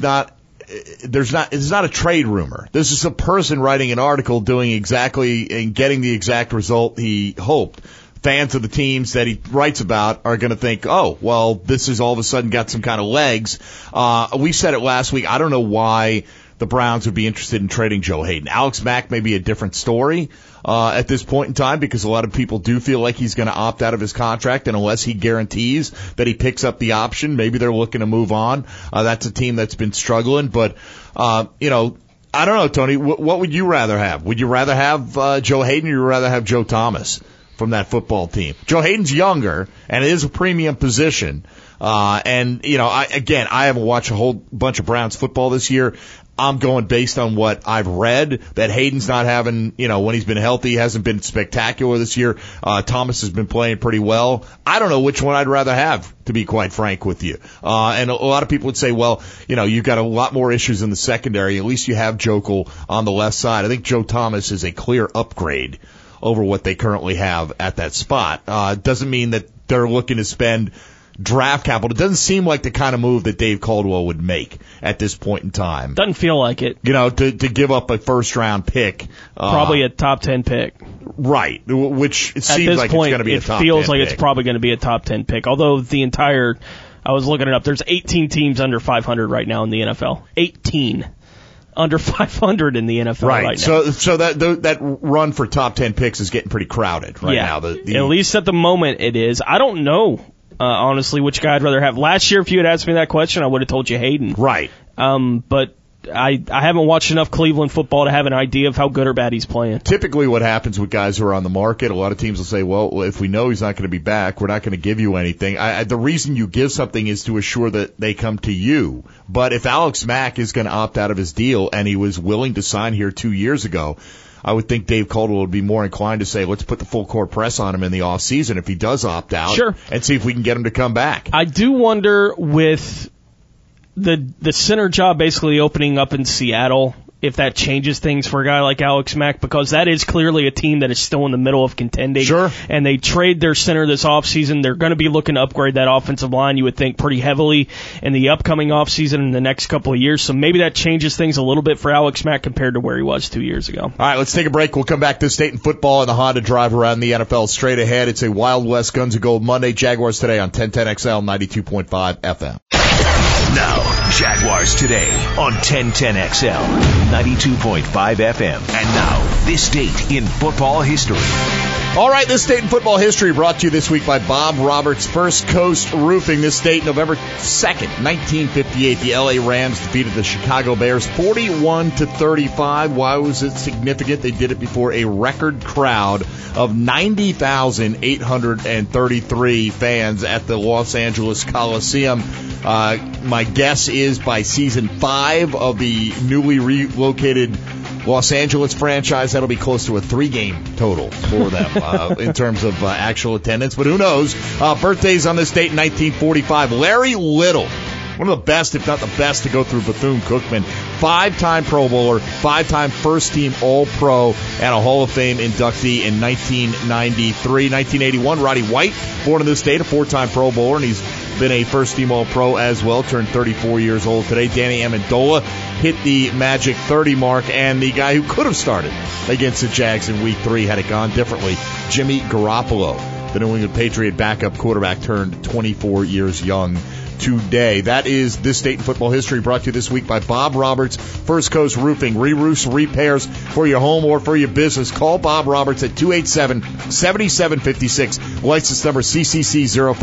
it's not a trade rumor. This is a person writing an article doing exactly and getting the exact result he hoped. Fans of the teams that he writes about are going to think, oh, well, this has all of a sudden got some kind of legs. We said it last week. I don't know why the Browns would be interested in trading Joe Hayden. Alex Mack may be a different story at this point in time, because a lot of people do feel like he's going to opt out of his contract, and unless he guarantees that he picks up the option, maybe they're looking to move on. That's a team that's been struggling. But, I don't know, Tony, what would you rather have? Would you rather have Joe Hayden, or would you rather have Joe Thomas from that football team? Joe Hayden's younger, and it is a premium position, And, I haven't watched a whole bunch of Browns football this year. I'm going based on what I've read, that Hayden's not having, when he's been healthy, hasn't been spectacular this year. Thomas has been playing pretty well. I don't know which one I'd rather have, to be quite frank with you. And a lot of people would say, well, you've got a lot more issues in the secondary. At least you have Jokel on the left side. I think Joe Thomas is a clear upgrade over what they currently have at that spot. Doesn't mean that they're looking to spend draft capital. It doesn't seem like the kind of move that Dave Caldwell would make at this point in time. Doesn't feel like it. To give up a first-round pick. Probably a top 10 pick. Right, which it seems like it's going to be a top 10 pick. It feels like it's probably going to be a top 10 pick, although I was looking it up, there's 18 teams under 500 right now in the NFL. 18 under 500 in the NFL right now. So that run for top 10 picks is getting pretty crowded right now. At least at the moment it is. I don't know. Honestly, which guy I'd rather have. Last year, if you had asked me that question, I would have told you Hayden. Right. But I haven't watched enough Cleveland football to have an idea of how good or bad he's playing. Typically what happens with guys who are on the market, a lot of teams will say, well, if we know he's not going to be back, we're not going to give you anything. The reason you give something is to assure that they come to you. But if Alex Mack is going to opt out of his deal and he was willing to sign here 2 years ago, I would think Dave Caldwell would be more inclined to say, let's put the full court press on him in the off season if he does opt out. Sure. And see if we can get him to come back. I do wonder with the center job basically opening up in Seattle, if that changes things for a guy like Alex Mack, because that is clearly a team that is still in the middle of contending. Sure. And they trade their center this offseason. They're going to be looking to upgrade that offensive line, you would think, pretty heavily in the upcoming offseason in the next couple of years. So maybe that changes things a little bit for Alex Mack compared to where he was 2 years ago. All right, let's take a break. We'll come back to State and football and the Honda drive around the NFL straight ahead. It's a Wild West Guns and Gold Monday. Jaguars today on 1010XL 92.5 FM. Now, Jaguars today on 1010XL 92.5 FM. And now, this date in football history. All right, this date in football history brought to you this week by Bob Roberts, First Coast Roofing. This date, November 2nd, 1958, the L.A. Rams defeated the Chicago Bears 41-35. Why was it significant? They did it before a record crowd of 90,833 fans at the Los Angeles Coliseum. My guess is by season 5 of the newly relocated Los Angeles franchise, that'll be close to a 3-game total for them in terms of actual attendance. But who knows? Birthdays on this date in 1945. Larry Little, one of the best, if not the best, to go through Bethune-Cookman. 5-time Pro Bowler, 5-time first-team All-Pro, and a Hall of Fame inductee in 1993. 1981, Roddy White, born in this state, a 4-time Pro Bowler, and he's been a first-team All-Pro as well, turned 34 years old today. Danny Amendola hit the magic 30 mark, and the guy who could have started against the Jags in Week 3 had it gone differently, Jimmy Garoppolo, the New England Patriot backup quarterback, turned 24 years young today. That is this date in football history, brought to you this week by Bob Roberts, First Coast Roofing. Re-roofs, repairs for your home or for your business. Call Bob Roberts at 287-7756. License number CCC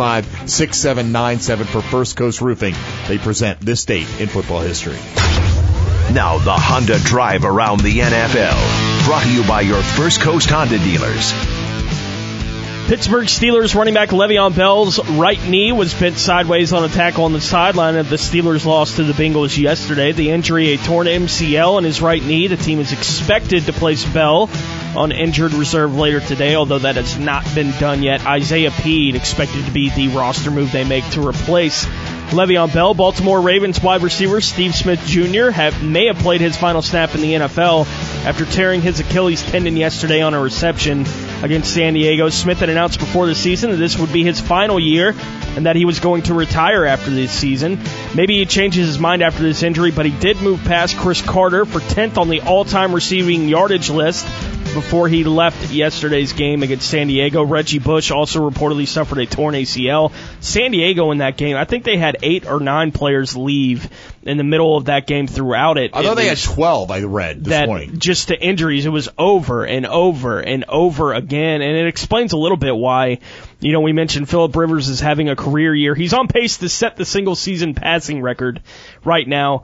056797 for First Coast Roofing. They present this date in football history. Now the Honda drive around the NFL, brought to you by your First Coast Honda dealers. Pittsburgh Steelers running back Le'Veon Bell's right knee was bent sideways on a tackle on the sideline of the Steelers' loss to the Bengals yesterday. The injury, a torn MCL in his right knee. The team is expected to place Bell on injured reserve later today, although that has not been done yet. Isaiah Pead expected to be the roster move they make to replace Le'Veon Bell. Baltimore Ravens wide receiver Steve Smith Jr. may have played his final snap in the NFL after tearing his Achilles tendon yesterday on a reception against San Diego. Smith had announced before the season that this would be his final year and that he was going to retire after this season. Maybe he changes his mind after this injury, but he did move past Chris Carter for 10th on the all-time receiving yardage list before he left yesterday's game against San Diego. Reggie Bush also reportedly suffered a torn ACL. San Diego in that game, I think they had 8 or 9 players leave in the middle of that game throughout it. I thought they had 12, I read this morning. Just the injuries, it was over and over and over again, and it explains a little bit why, we mentioned Phillip Rivers is having a career year. He's on pace to set the single-season passing record right now.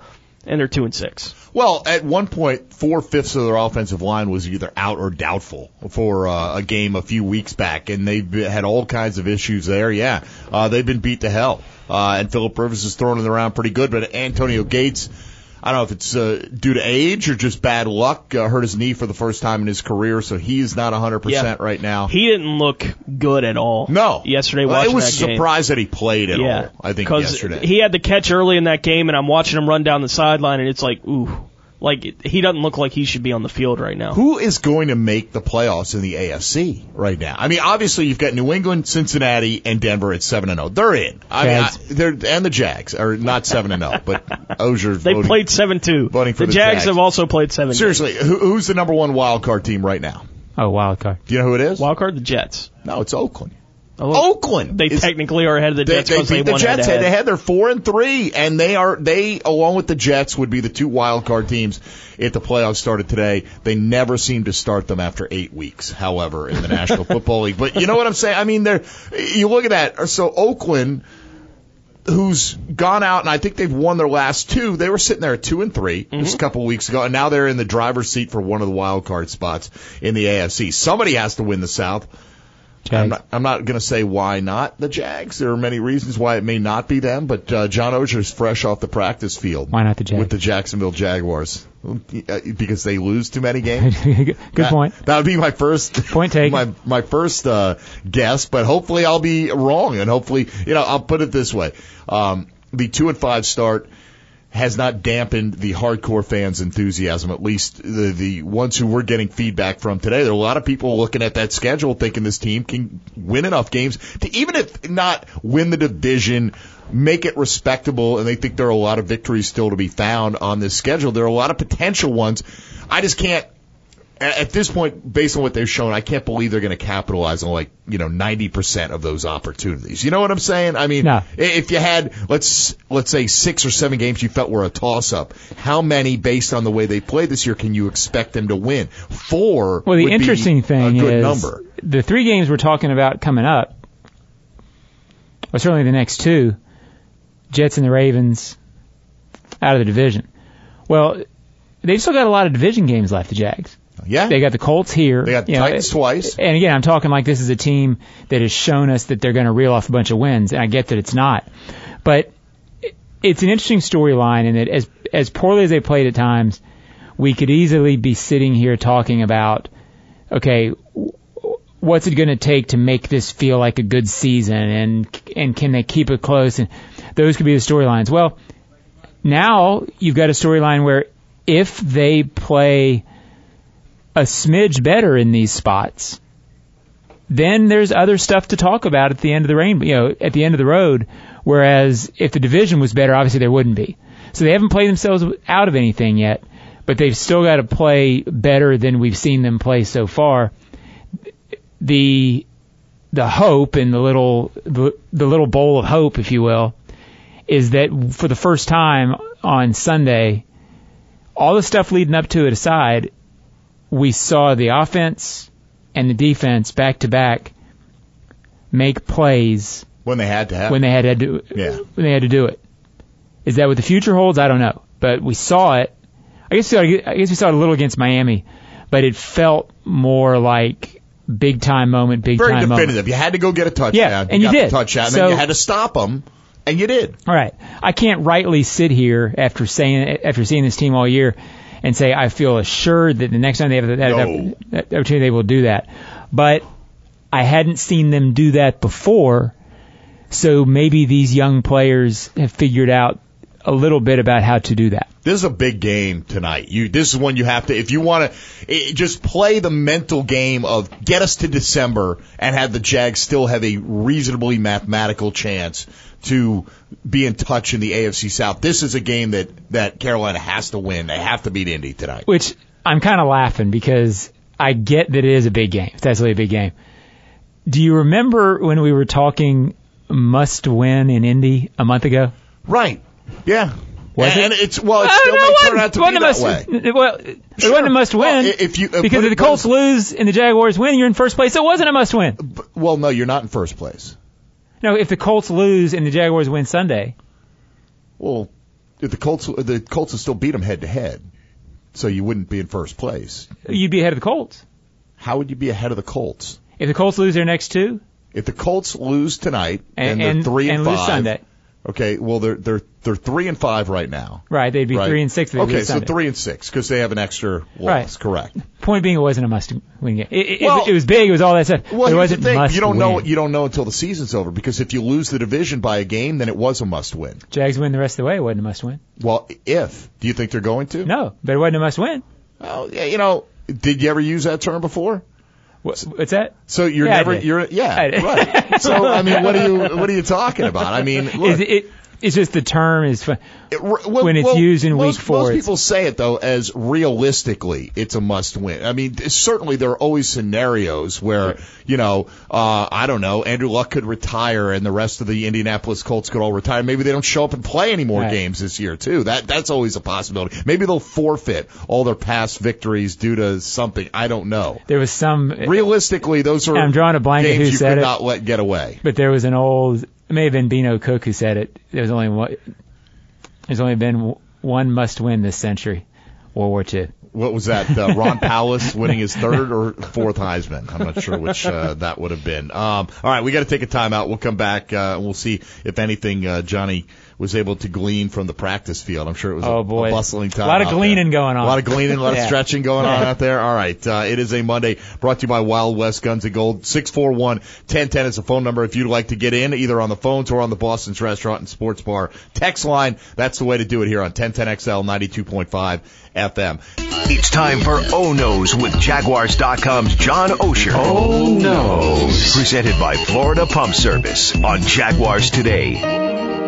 and they're 2-6. Well, at one point, 4/5 of their offensive line was either out or doubtful for a game a few weeks back, and they had all kinds of issues there. Yeah, they've been beat to hell, and Phillip Rivers is throwing it around pretty good, but Antonio Gates, I don't know if it's due to age or just bad luck, hurt his knee for the first time in his career, so he is not 100% right now. He didn't look good at all. No. Yesterday watching that game. It was a surprise that he played at all, I think, yesterday. He had the catch early in that game, and I'm watching him run down the sideline, and it's like, ooh. Like, he doesn't look like he should be on the field right now. Who is going to make the playoffs in the AFC right now? I mean, obviously, you've got New England, Cincinnati, and Denver at 7-0. They're in. And the Jags are not 7-0, but Ozier. They played 7-2. The Jags have also played 7-2. Seriously, who's the number one wild card team right now? Oh, wild card. Do you know who it is? Wild card, the Jets. No, it's Oakland. Oakland. They technically are ahead of the Jets. They beat the Jets head-to-head. They're 4-3, and they along with the Jets would be the two wild card teams if the playoffs started today. They never seem to start them after 8 weeks, however, in the National Football League. But you know what I'm saying? I mean, you look at that. So Oakland, who's gone out, and I think they've won their last two. They were sitting there at 2-3 just a couple of weeks ago, and now they're in the driver's seat for one of the wild card spots in the AFC. Somebody has to win the South. I'm not going to say why not the Jags. There are many reasons why it may not be them, but John Ozier's fresh off the practice field. Why not the Jags? With the Jacksonville Jaguars. Because they lose too many games. Good point. That would be my first point taken. My first guess, but hopefully I'll be wrong, and hopefully, I'll put it this way. The 2-5 start has not dampened the hardcore fans' enthusiasm, at least the ones who we're getting feedback from today. There are a lot of people looking at that schedule thinking this team can win enough games to, even if not win the division, make it respectable, and they think there are a lot of victories still to be found on this schedule. There are a lot of potential ones. I just can't, at this point, based on what they've shown, I can't believe they're going to capitalize on 90% of those opportunities. You know what I'm saying? I mean, if you had, let's say 6 or 7 games you felt were a toss-up, how many, based on the way they played this year, can you expect them to win? 4 well, the interesting thing a good is number. The 3 games we're talking about coming up, or certainly the next 2, Jets and the Ravens out of the division. Well, they've still got a lot of division games left, the Jags. Yeah. They got the Colts here. They got the Titans twice. And again, I'm talking like this is a team that has shown us that they're going to reel off a bunch of wins, and I get that it's not. But it's an interesting storyline in that as poorly as they played at times, we could easily be sitting here talking about, okay, what's it going to take to make this feel like a good season, and can they keep it close? And those could be the storylines. Well, now you've got a storyline where if they play a smidge better in these spots, then there's other stuff to talk about at the end of the rainbow, at the end of the road. Whereas if the division was better, obviously there wouldn't be. So they haven't played themselves out of anything yet, but they've still got to play better than we've seen them play so far. The hope and the little bowl of hope, if you will, is that for the first time on Sunday, all the stuff leading up to it aside, we saw the offense and the defense back to back make plays when they had to have when they had to do it. Is that what the future holds? I don't know, but we saw it. I guess we saw it a little against Miami, but it felt more like big time moment. Very definitive. You had to go get a touchdown. And you got did. The touchdown, and then you had to stop them, and you did. All right. I can't rightly sit here after seeing this team all year and say I feel assured that the next time they have that opportunity, they will do that. But I hadn't seen them do that before, so maybe these young players have figured out a little bit about how to do that. This is a big game tonight. This is one you have to, if you want to, just play the mental game of get us to December and have the Jags still have a reasonably mathematical chance to be in touch in the AFC South. This is a game that Carolina has to win. They have to beat Indy tonight. Which I'm kind of laughing because I get that it is a big game. It's absolutely a big game. Do you remember when we were talking must-win in Indy a month ago? Right. Yeah. Was and it? It still may turn out to be that way. Well, it wasn't a must-win because if the Colts lose and the Jaguars win, you're in first place. So it wasn't a must-win. Well, no, you're not in first place. No, if the Colts lose and the Jaguars win Sunday. Well, the Colts would still beat them head to head, so you wouldn't be in first place. You'd be ahead of the Colts. How would you be ahead of the Colts? If the Colts lose their next two? If the Colts lose tonight and they're 3-5, and lose Sunday. Okay, well they're 3-5 right now. Right, they'd be 3-6. Okay, so 3-6 because they have an extra loss. Right. Correct. Point being, it wasn't a must-win game. It was big. It was all that stuff. Well, it wasn't must-win. You don't know until the season's over because if you lose the division by a game, then it was a must-win. Jags win the rest of the way. It wasn't a must-win. Well, do you think they're going to? No, but it wasn't a must-win. Well, yeah, did you ever use that term before? What's that? So you're right. So I mean, what are you talking about? I mean, look, it's just the term is fun. When it's used in week 4. Most people say it though as realistically it's a must win. I mean, certainly there are always scenarios where I don't know, Andrew Luck could retire and the rest of the Indianapolis Colts could all retire. Maybe they don't show up and play any more games this year too. That's always a possibility. Maybe they'll forfeit all their past victories due to something. I don't know. There was some realistically those are I'm drawing a blank games who you said could it, not let get away. But there was it may have been Bino Cook who said it. There's only been one must-win this century, World War II. What was that? Ron Powless winning his third or fourth Heisman? I'm not sure which that would have been. All right, we got to take a timeout. We'll come back and we'll see if anything Johnny was able to glean from the practice field. I'm sure it was a bustling time. A lot of gleaning going on. A lot of gleaning, a lot of stretching going on out there. All right, it is a Monday brought to you by Wild West Guns and Gold. 641-1010 is the phone number if you'd like to get in, either on the phones or on the Boston's Restaurant and Sports Bar text line. That's the way to do it here on 1010XL 92.5 FM. It's time for Oh No's with Jaguars.com's John Osher. Oh No's. Presented by Florida Pump Service on Jaguars Today.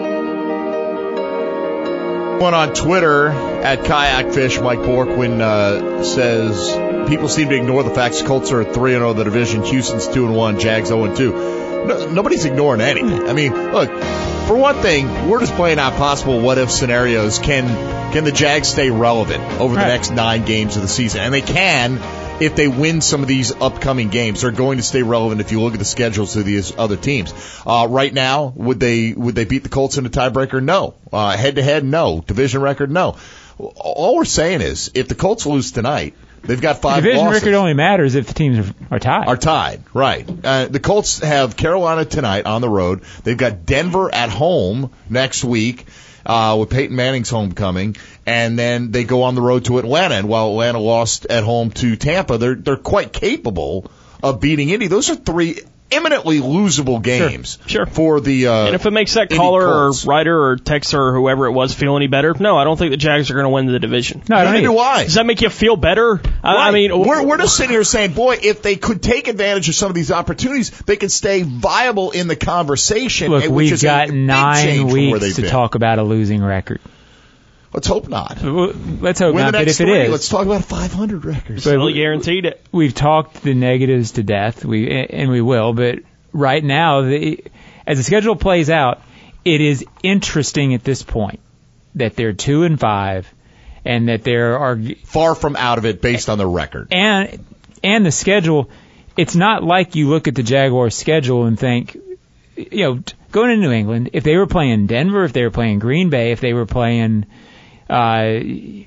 One on Twitter at KayakFish, Mike Borkwin says people seem to ignore the facts. Colts are 3-0 in the division. Houston's 2-1. Jags 0-2. Nobody's ignoring anything. I mean, look, for one thing, we're just playing out possible what-if scenarios. Can the Jags stay relevant over the next 9 games of the season? And they can if they win some of these upcoming games. They're going to stay relevant if you look at the schedules of these other teams. Right now, would they beat the Colts in a tiebreaker? No. Head-to-head, no. Division record, no. All we're saying is if the Colts lose tonight, they've got 5 losses. Division record only matters if the teams are tied. Are tied, right. The Colts have Carolina tonight on the road. They've got Denver at home next week. With Peyton Manning's homecoming, and then they go on the road to Atlanta. And while Atlanta lost at home to Tampa, they're quite capable of beating Indy. Those are 3 eminently losable games. Sure. For the and if it makes that caller or writer or texter or whoever it was feel any better, no, I don't think the Jags are going to win the division. No, I don't either. Why? Does that make you feel better? Right. I mean, we're just sitting here saying, boy, if they could take advantage of some of these opportunities, they could stay viable in the conversation. Look, we've got 9 weeks to talk about a losing record. Let's hope not. Let's hope not, but if it is. Let's talk about a 500 record. Still guaranteed it. We've talked the negatives to death, and we will, but right now, as the schedule plays out, it is interesting at this point that they're 2-5 and that there are far from out of it based on the record. And the schedule, it's not like you look at the Jaguars' schedule and think, going to New England, if they were playing Denver, if they were playing Green Bay, if they were playing the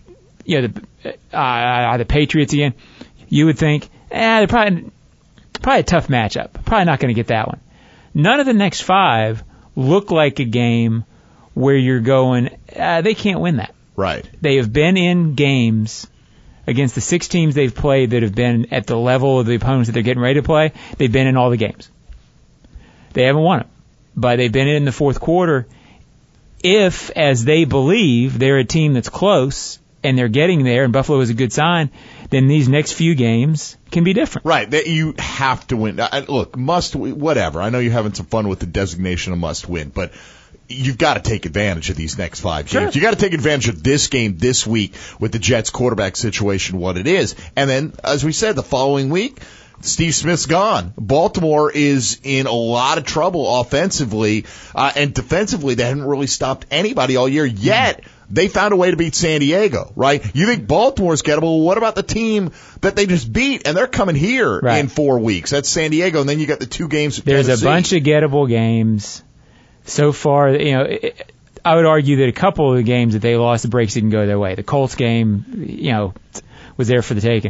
Patriots again, you would think, they're probably a tough matchup. Probably not going to get that one. None of the next 5 look like a game where you're going, they can't win that. Right. They have been in games against the 6 teams they've played that have been at the level of the opponents that they're getting ready to play. They've been in all the games. They haven't won them, but they've been in the fourth quarter. If, as they believe, they're a team that's close and they're getting there, and Buffalo is a good sign, then these next few games can be different. Right. That you have to win. Look, must win, whatever. I know you're having some fun with the designation of must win, but you've got to take advantage of these next 5 games. Sure. You got to take advantage of this game this week with the Jets quarterback situation, what it is. And then, as we said, the following week, Steve Smith's gone. Baltimore is in a lot of trouble offensively, and defensively they haven't really stopped anybody all year yet. They found a way to beat San Diego, right? You think Baltimore's gettable. Well, what about the team that they just beat? And they're coming here in 4 weeks. That's San Diego, and then you got the 2 games with There's Tennessee. A bunch of gettable games. So far, I would argue that a couple of the games that they lost, the breaks didn't go their way. The Colts game, was there for the taking.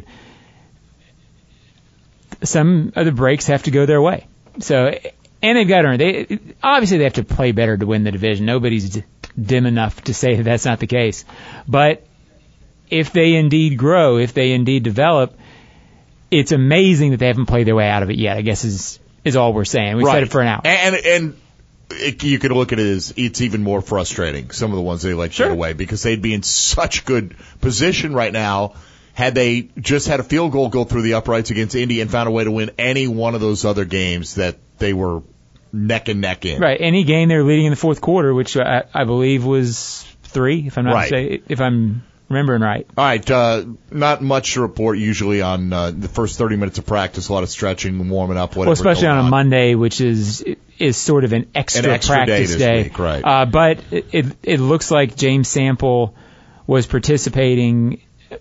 Some of the breaks have to go their way. So, and they've got to earn. Obviously, they have to play better to win the division. Nobody's dim enough to say that that's not the case. But if they indeed grow, if they indeed develop, it's amazing that they haven't played their way out of it yet, I guess is all we're saying. We've said it for an hour. And you could look at it as it's even more frustrating, some of the ones they let get away, because they'd be in such good position right now had they just had a field goal go through the uprights against Indy and found a way to win any one of those other games that they were neck and neck in. Right. Any game they were leading in the fourth quarter, which I believe was 3, if I'm not mistaken, if I'm remembering right. All right. Not much to report usually on the first 30 minutes of practice. A lot of stretching, warming up, whatever. Well, especially on a Monday, which is sort of an extra practice day. Week, right. But it looks like James Sample was participating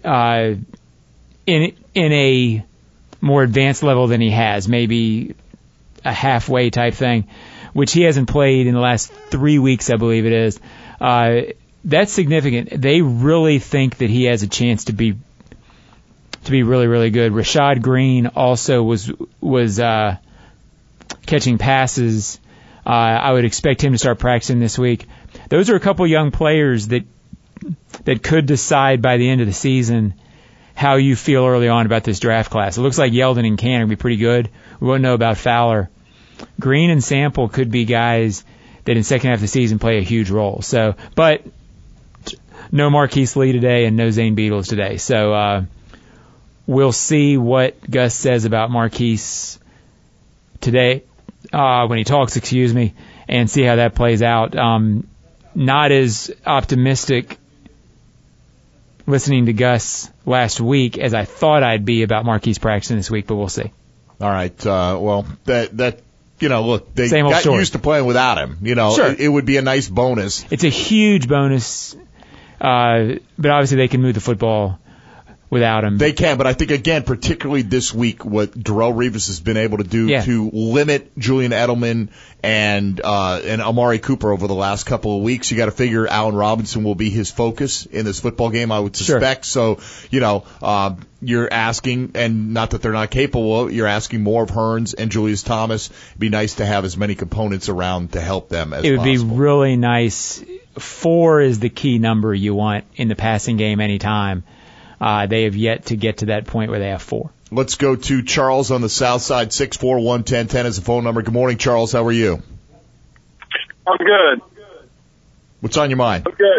in a more advanced level than he has, maybe a halfway type thing, which he hasn't played in the last 3 weeks, I believe it is. That's significant. They really think that he has a chance to be really, really good. Rashad Green also was catching passes. I would expect him to start practicing this week. Those are a couple young players that could decide by the end of the season how you feel early on about this draft class. It looks like Yeldon and Cannon will be pretty good. We won't know about Fowler. Green and Sample could be guys that in the second half of the season play a huge role. So, but no Marquise Lee today and no Zane Beadles today. So we'll see what Gus says about Marquise today when he talks, and see how that plays out. Not as optimistic listening to Gus last week as I thought I'd be about Marquise practicing this week, but we'll see. All right. Well, that look, they Same old got story. used to playing without him. Sure. It would be a nice bonus. It's a huge bonus, but obviously they can move the football without him. They can, but I think, again, particularly this week, what Darrelle Revis has been able to do to limit Julian Edelman and Amari Cooper over the last couple of weeks, you got to figure Allen Robinson will be his focus in this football game, I would suspect. Sure. So, you're asking, and not that they're not capable, you're asking more of Hearns and Julius Thomas. It'd be nice to have as many components around to help them as possible. It would be really nice. 4 is the key number you want in the passing game anytime. They have yet to get to that point where they have 4. Let's go to Charles on the south side. 641-1010 is the phone number. Good morning, Charles. How are you? I'm good. What's on your mind? I'm good.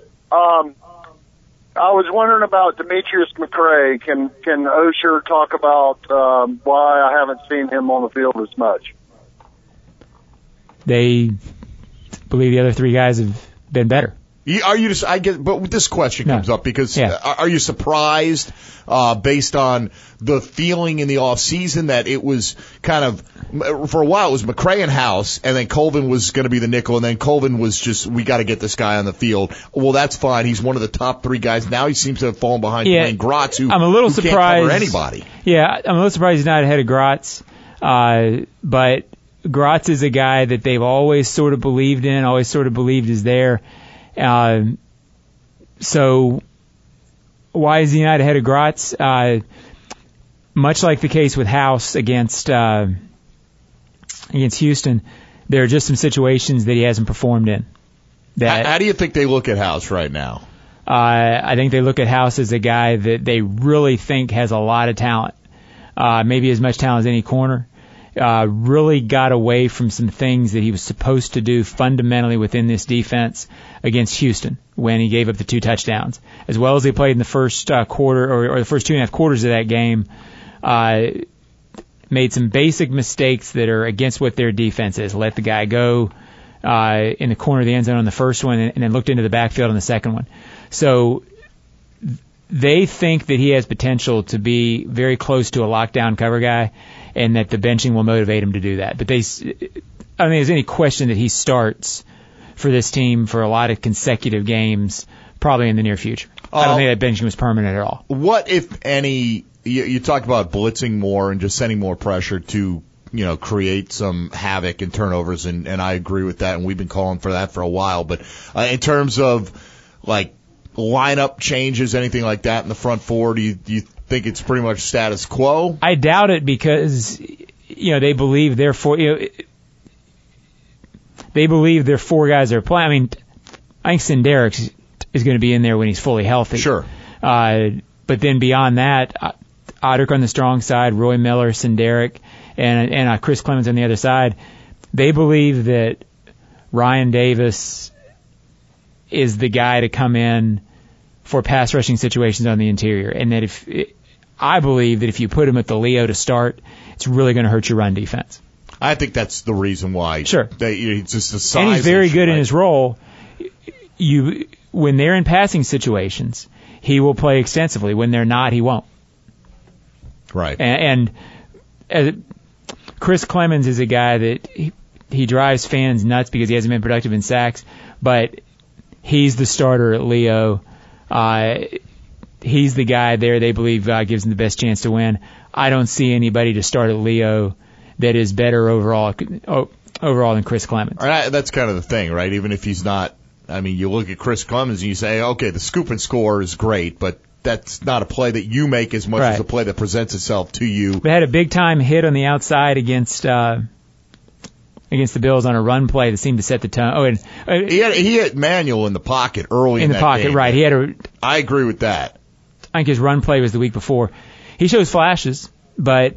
I was wondering about Demetrius McCray. Can Osher talk about why I haven't seen him on the field as much? They believe the other 3 guys have been better. Are you just? But this question comes up because are you surprised based on the feeling in the off season that it was kind of for a while it was McCray and House, and then Colvin was going to be the nickel, and then Colvin was just we got to get this guy on the field. Well, that's fine. He's one of the top 3 guys. Now he seems to have fallen behind Dwayne Gratz, who I'm a little who surprised. Can't cover anybody. Yeah, I'm a little surprised he's not ahead of Gratz, but Gratz is a guy that they've always sort of believed in, always sort of believed is there. So why is he not ahead of Gratz? Much like the case with House against Houston, there are just some situations that he hasn't performed in. How do you think they look at House right now? I think they look at House as a guy that they really think has a lot of talent, maybe as much talent as any corner. Really got away from some things that he was supposed to do fundamentally within this defense against Houston when he gave up the 2 touchdowns. As well as he played in the first quarter or the first 2.5 quarters of that game, made some basic mistakes that are against what their defense is. Let the guy go in the corner of the end zone on the first one and then looked into the backfield on the second one. So they think that he has potential to be very close to a lockdown cover guy, and that the benching will motivate him to do that. But I don't think there's any question that he starts for this team for a lot of consecutive games, probably in the near future. I don't think that benching was permanent at all. What, if any, you talk about blitzing more and just sending more pressure to create some havoc and turnovers, and I agree with that, and we've been calling for that for a while. But in terms of like lineup changes, anything like that in the front four, do you think it's pretty much status quo? I doubt it because they believe their four guys are playing. I mean, I think Senderic is going to be in there when he's fully healthy. Sure. But then beyond that, Odrick on the strong side, Roy Miller, Senderic, and Chris Clemens on the other side. They believe that Ryan Davis is the guy to come in for pass rushing situations on the interior, and that I believe that if you put him at the Leo to start, it's really going to hurt your run defense. I think that's the reason why. Sure. It's just the size. And he's very good right? in his role. When they're in passing situations, he will play extensively. When they're not, he won't. Right. And Chris Clemens is a guy that he drives fans nuts because he hasn't been productive in sacks, but he's the starter at Leo. He's the guy there they believe gives them the best chance to win. I don't see anybody to start at Leo that is better overall than Chris Clemens. All right, that's kind of the thing, right? Even if he's not, I mean, you look at Chris Clemens and you say, okay, the scoop and score is great, but that's not a play that you make as much as a play that presents itself to you. They had a big-time hit on the outside against the Bills on a run play that seemed to set the tone. Oh, and he had Manuel in the pocket early in the pocket, game. Right? I agree with that. I think his run play was the week before. He shows flashes, but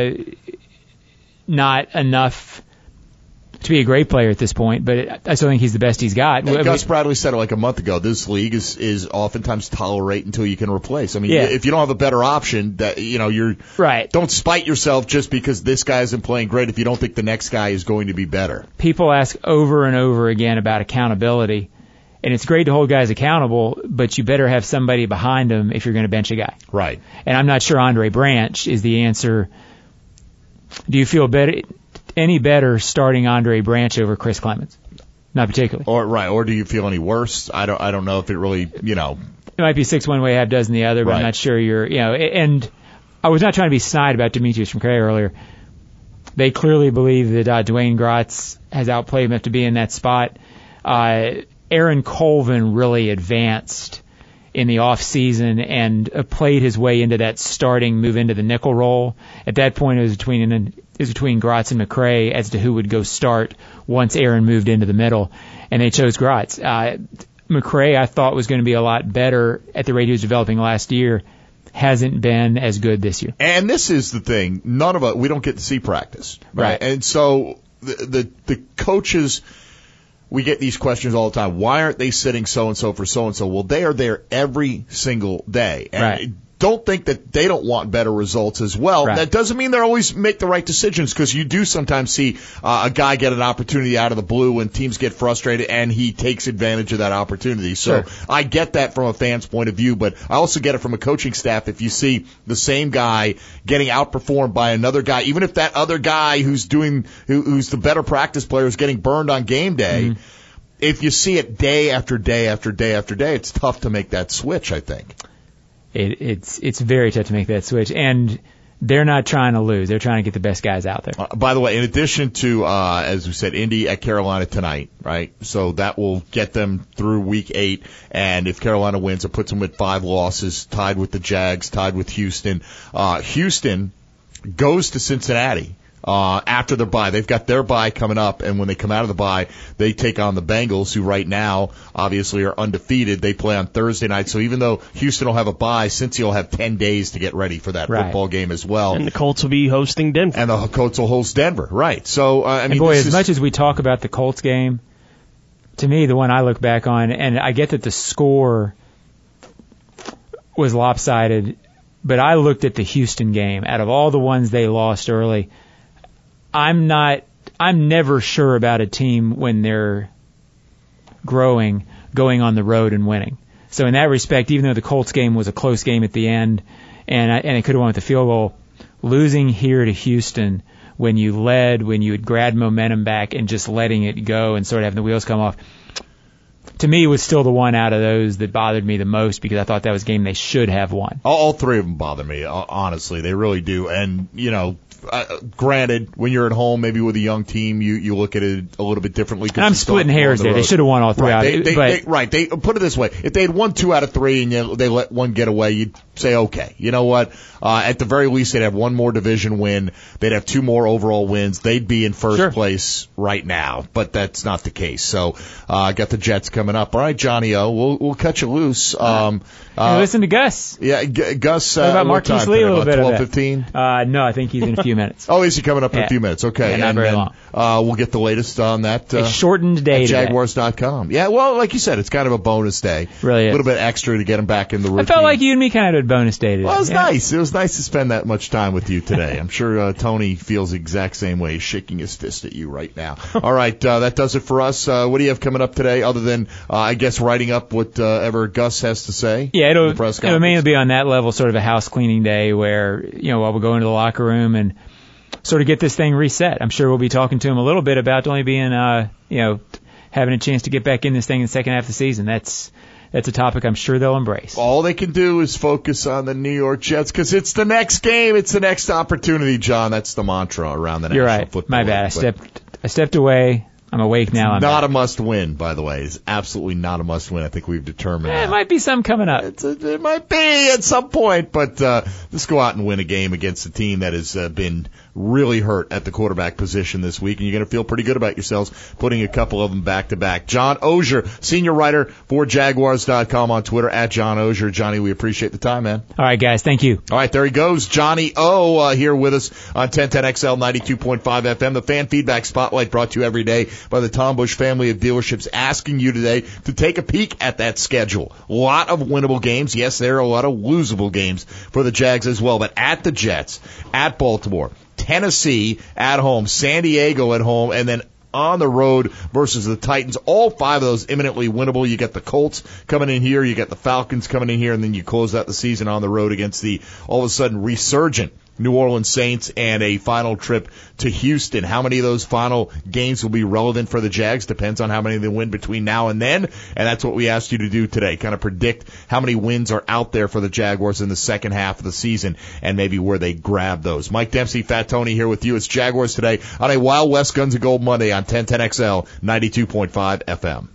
not enough to be a great player at this point, but I still think he's the best he's got. Gus Bradley said it like a month ago. This league is oftentimes tolerate until you can replace. I mean, if you don't have a better option, that you're right. Don't spite yourself just because this guy isn't playing great if you don't think the next guy is going to be better. People ask over and over again about accountability, and it's great to hold guys accountable, but you better have somebody behind them if you're going to bench a guy. Right. And I'm not sure Andre Branch is the answer. Do you feel any better starting Andre Branch over Chris Clemens? Not particularly. Or do you feel any worse? I don't know if it really, It might be 6 one way, half dozen the other, but I'm not sure and I was not trying to be snide about Demetrius McCray earlier. They clearly believe that Dwayne Gratz has outplayed him enough to be in that spot. Aaron Colvin really advanced in the off season and played his way into that starting move into the nickel role. At that point, it was between Gratz and McCray as to who would go start once Aaron moved into the middle, and they chose Gratz. McCray, I thought, was going to be a lot better at the rate he was developing last year. Hasn't been as good this year. And this is the thing: we don't get to see practice, right? And so the coaches. We get these questions all the time. Why aren't they sitting so-and-so for so-and-so? Well, they are there every single day. And don't think that they don't want better results as well. Right. That doesn't mean they always make the right decisions, because you do sometimes see a guy get an opportunity out of the blue and teams get frustrated and he takes advantage of that opportunity. So I get that from a fan's point of view, but I also get it from a coaching staff. If you see the same guy getting outperformed by another guy, even if that other guy who's the better practice player is getting burned on game day, if you see it day after day after day after day, it's tough to make that switch, I think. It's very tough to make that switch, and they're not trying to lose. They're trying to get the best guys out there. By the way, in addition to, as we said, Indy at Carolina tonight, right? So that will get them through Week 8, and if Carolina wins, it puts them with 5 losses, tied with the Jags, tied with Houston. Houston goes to Cincinnati after their bye. They've got their bye coming up, and when they come out of the bye, they take on the Bengals, who right now obviously are undefeated. They play on Thursday night, so even though Houston will have a bye, Cincy will have 10 days to get ready for that football game as well. And the Colts will be hosting Denver. And the Colts will host Denver, right. So, I mean, as much as we talk about the Colts game, to me, the one I look back on, and I get that the score was lopsided, but I looked at the Houston game. Out of all the ones they lost early, I'm never sure about a team when they're going on the road and winning. So in that respect, even though the Colts game was a close game at the end, and it could have won with the field goal, losing here to Houston when you led, when you had grabbed momentum back and just letting it go and sort of having the wheels come off, to me, was still the one out of those that bothered me the most because I thought that was a game they should have won. All three of them bother me, honestly. They really do. And, granted, when you're at home, maybe with a young team, you look at it a little bit differently. And I'm splitting hairs there. They should have won all three. Right. They put it this way: if they had won 2 out of 3 and they let one get away, you'd say, okay, you know what? At the very least, they'd have one more division win. They'd have 2 more overall wins. They'd be in first place right now, but that's not the case. So, got the Jets coming up. All right, Johnny O, we'll cut you loose. Listen to Gus. Yeah, Gus. What about Marquise Lee a little bit? 12:15. No, I think he's in a few minutes. Oh, is he coming up in a few minutes? Okay, and very long. We'll get the latest on that. A shortened day at Jaguars.com. Yeah, well, like you said, it's kind of a bonus day. Really is. A little bit extra to get him back in the routine. I felt like you and me kind of had a bonus day today. Well, it was nice. It was nice to spend that much time with you today. I'm sure Tony feels the exact same way. He's shaking his fist at you right now. All right, that does it for us. What do you have coming up today other than, I guess, writing up whatever Gus has to say? Yeah, it'll mainly be on that level, sort of a house cleaning day where, while we'll go into the locker room and sort of get this thing reset. I'm sure we'll be talking to him a little bit about only being, having a chance to get back in this thing in the second half of the season. That's a topic I'm sure they'll embrace. All they can do is focus on the New York Jets because it's the next game. It's the next opportunity, John. That's the mantra around the National Football League. My bad. I stepped away. I'm awake now. It's not a must-win, by the way. It's absolutely not a must-win. I think we've determined that. It might be some coming up. It might be at some point, but just go out and win a game against a team that has been really hurt at the quarterback position this week, and you're going to feel pretty good about yourselves putting a couple of them back-to-back. John Oehser, senior writer for Jaguars.com on Twitter, at John Oehser. Johnny, we appreciate the time, man. All right, guys. Thank you. All right, there he goes. Johnny O here with us on 1010XL 92.5 FM. The Fan Feedback Spotlight brought to you every day by the Tom Bush family of dealerships, asking you today to take a peek at that schedule. A lot of winnable games. Yes, there are a lot of losable games for the Jags as well, but at the Jets, at Baltimore, Tennessee at home, San Diego at home, and then on the road versus the Titans. All 5 of those imminently winnable. You get the Colts coming in here, you get the Falcons coming in here, and then you close out the season on the road against the all of a sudden resurgent New Orleans Saints and a final trip to Houston. How many of those final games will be relevant for the Jags depends on how many they win between now and then, and that's what we asked you to do today. Kind of predict how many wins are out there for the Jaguars in the second half of the season and maybe where they grab those. Mike Dempsey, Fat Tony here with you. It's Jaguars Today on a Wild West Guns and Gold Monday on 1010XL 92.5 FM.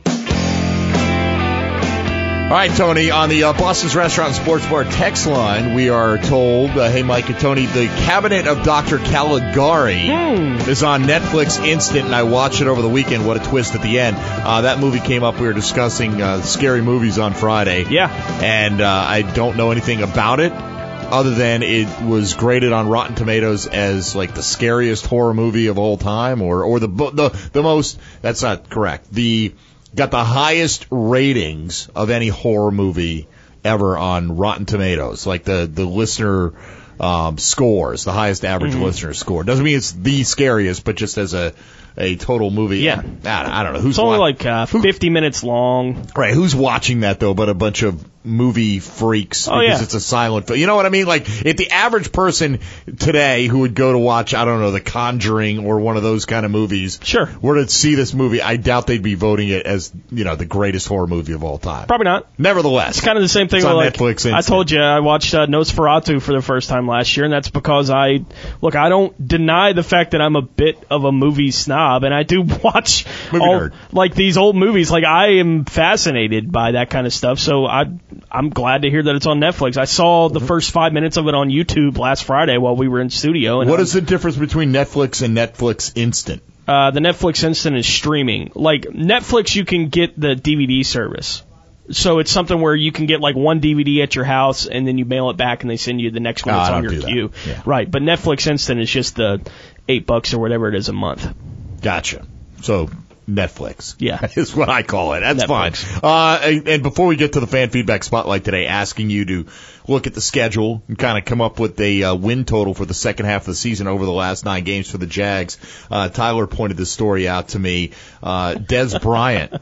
All right, Tony, on the Boston's Restaurant and Sports Bar text line, we are told, hey, Mike and Tony, The Cabinet of Dr. Caligari is on Netflix Instant, and I watched it over the weekend. What a twist at the end. That movie came up. We were discussing scary movies on Friday. Yeah. And I don't know anything about it other than it was graded on Rotten Tomatoes as like the scariest horror movie of all time, or the most, that's not correct, got the highest ratings of any horror movie ever on Rotten Tomatoes, like the listener scores, the highest average listener score. Doesn't mean it's the scariest, but just as a total movie. Yeah. I don't know. It's only like 50 minutes long. Right. Who's watching that, though, but a bunch of movie freaks because it's a silent film. You know what I mean? Like, if the average person today who would go to watch, I don't know, The Conjuring or one of those kind of movies were to see this movie, I doubt they'd be voting it as, the greatest horror movie of all time. Probably not. Nevertheless. It's kind of the same thing with, on Netflix. I told you I watched Nosferatu for the first time last year, and that's because I don't deny the fact that I'm a bit of a movie snob, and I do watch these old movies. Like, I am fascinated by that kind of stuff, so I'm glad to hear that it's on Netflix. I saw the first 5 minutes of it on YouTube last Friday while we were in studio. And what is the difference between Netflix and Netflix Instant? The Netflix Instant is streaming. Like, Netflix, you can get the DVD service. So it's something where you can get like one DVD at your house and then you mail it back and they send you the next one that's on your queue. Yeah. Right. But Netflix Instant is just the $8 or whatever it is a month. Gotcha. So Netflix. Yeah. Is what I call it. That's Netflix. Fine. And before we get to the Fan Feedback Spotlight today, asking you to look at the schedule and kind of come up with a win total for the second half of the season over the last 9 games for the Jags. Tyler pointed this story out to me. Des Bryant.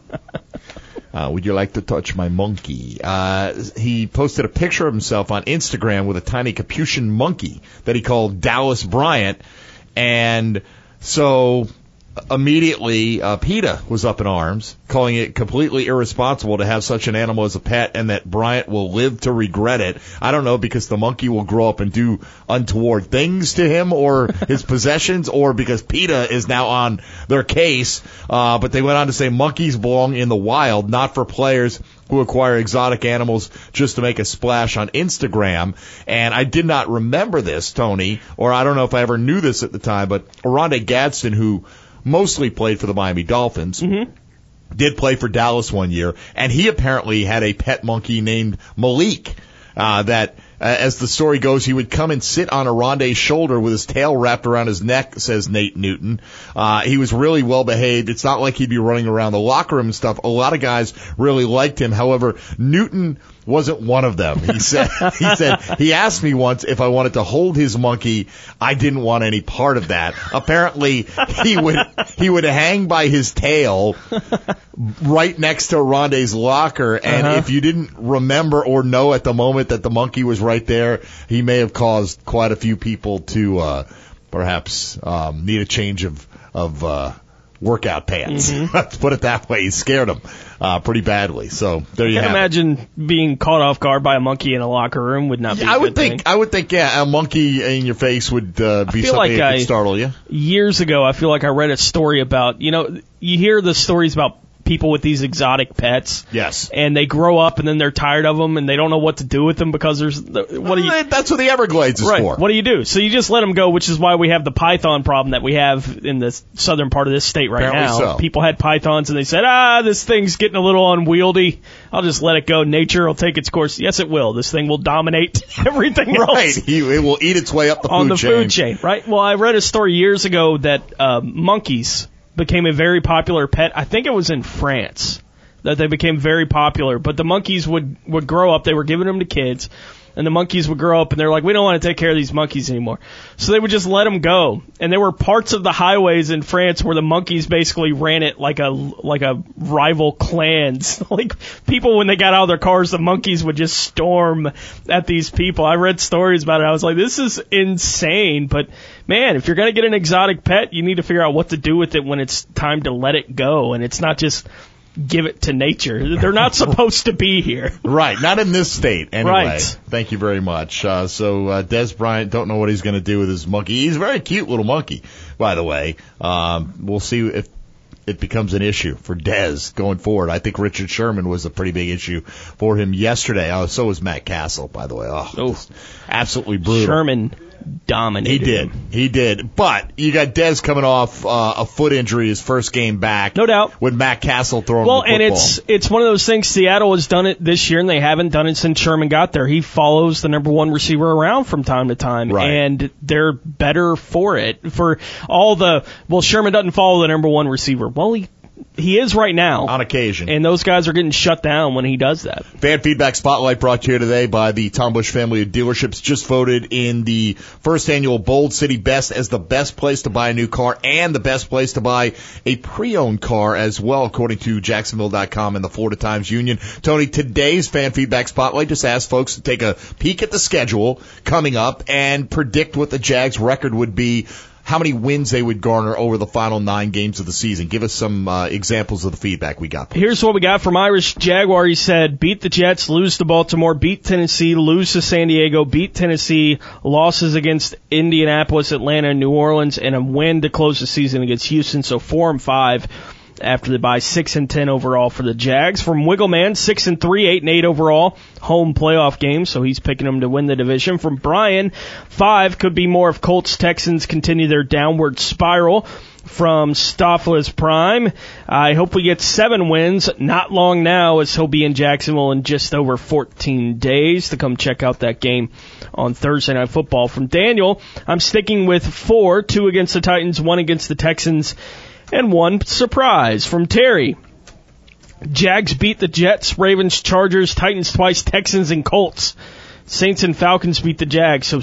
Would you like to touch my monkey? He posted a picture of himself on Instagram with a tiny Capuchin monkey that he called Dallas Bryant. And so immediately, PETA was up in arms, calling it completely irresponsible to have such an animal as a pet, and that Bryant will live to regret it. I don't know, because the monkey will grow up and do untoward things to him or his possessions, or because PETA is now on their case. But they went on to say monkeys belong in the wild, not for players who acquire exotic animals just to make a splash on Instagram. And I did not remember this, Tony, or I don't know if I ever knew this at the time, but Oronde Gadsden, who mostly played for the Miami Dolphins, did play for Dallas one year, and he apparently had a pet monkey named Malik that, as the story goes, he would come and sit on Oronde's shoulder with his tail wrapped around his neck, says Nate Newton. He was really well behaved. It's not like he'd be running around the locker room and stuff. A lot of guys really liked him. However, Newton wasn't one of them. He said he asked me once if I wanted to hold his monkey. I didn't want any part of that. Apparently, he would hang by his tail right next to Oronde's locker, and if you didn't remember or know at the moment that the monkey was right there, he may have caused quite a few people to perhaps need a change of workout pants. Let's put it that way. He scared them pretty badly. So there you have it. I can imagine being caught off guard by a monkey in a locker room would not be a good thing. I would think, yeah, a monkey in your face would be something that could startle you. Years ago, I feel like I read a story about, you hear the stories about people with these exotic pets. Yes. And they grow up and then they're tired of them and they don't know what to do with them because that's what the Everglades is for. What do you do? So you just let them go, which is why we have the python problem that we have in the southern part of this state right now. So. People had pythons and they said, this thing's getting a little unwieldy. I'll just let it go. Nature will take its course. Yes, it will. This thing will dominate everything else. Right. It will eat its way up the food chain. Right. Well, I read a story years ago that monkeys became a very popular pet. I think it was in France that they became very popular. But the monkeys would grow up. They were giving them to kids. And the monkeys would grow up, and they're like, we don't want to take care of these monkeys anymore. So they would just let them go. And there were parts of the highways in France where the monkeys basically ran it like a rival clans. Like people, when they got out of their cars, the monkeys would just storm at these people. I read stories about it. I was like, this is insane. But man, if you're going to get an exotic pet, you need to figure out what to do with it when it's time to let it go. And it's not just give it to nature. They're not supposed to be here. Right. Not in this state, anyway. Right. Thank you very much. So Des Bryant, don't know what he's going to do with his monkey. He's a very cute little monkey, by the way. We'll see if it becomes an issue for Des going forward. I think Richard Sherman was a pretty big issue for him yesterday. So was Matt Castle, by the way. Absolutely brutal. Sherman dominated. He did. But you got Dez coming off a foot injury, his first game back. No doubt. With Matt Castle throwing the football. And it's one of those things. Seattle has done it this year, and they haven't done it since Sherman got there. He follows the number one receiver around from time to time, right. And they're better for it. For all Sherman doesn't follow the number one receiver. Well, he is right now. On occasion. And those guys are getting shut down when he does that. Fan Feedback Spotlight brought to you today by the Tom Bush family of dealerships. Just voted in the first annual Bold City Best as the best place to buy a new car and the best place to buy a pre-owned car as well, according to Jacksonville.com and the Florida Times Union. Tony, today's Fan Feedback Spotlight just asked folks to take a peek at the schedule coming up and predict what the Jags record would be, how many wins they would garner over the final 9 games of the season. Give us some examples of the feedback we got. Here's what we got from Irish Jaguar. He said, beat the Jets, lose to Baltimore, beat Tennessee, lose to San Diego, beat Tennessee, losses against Indianapolis, Atlanta, and New Orleans, and a win to close the season against Houston. So 4-5 after the bye, 6-10 overall for the Jags. From Wiggleman, 6-3, 8-8 overall, home playoff game, so he's picking them to win the division. From Brian, 5 could be more if Colts Texans continue their downward spiral. From Stoffless Prime, I hope we get 7 wins, not long now, as he'll be in Jacksonville in just over 14 days to come check out that game on Thursday Night Football. From Daniel, I'm sticking with 4, 2 against the Titans, 1 against the Texans, and 1 surprise. From Terry, Jags beat the Jets, Ravens, Chargers, Titans twice, Texans, and Colts. Saints and Falcons beat the Jags. So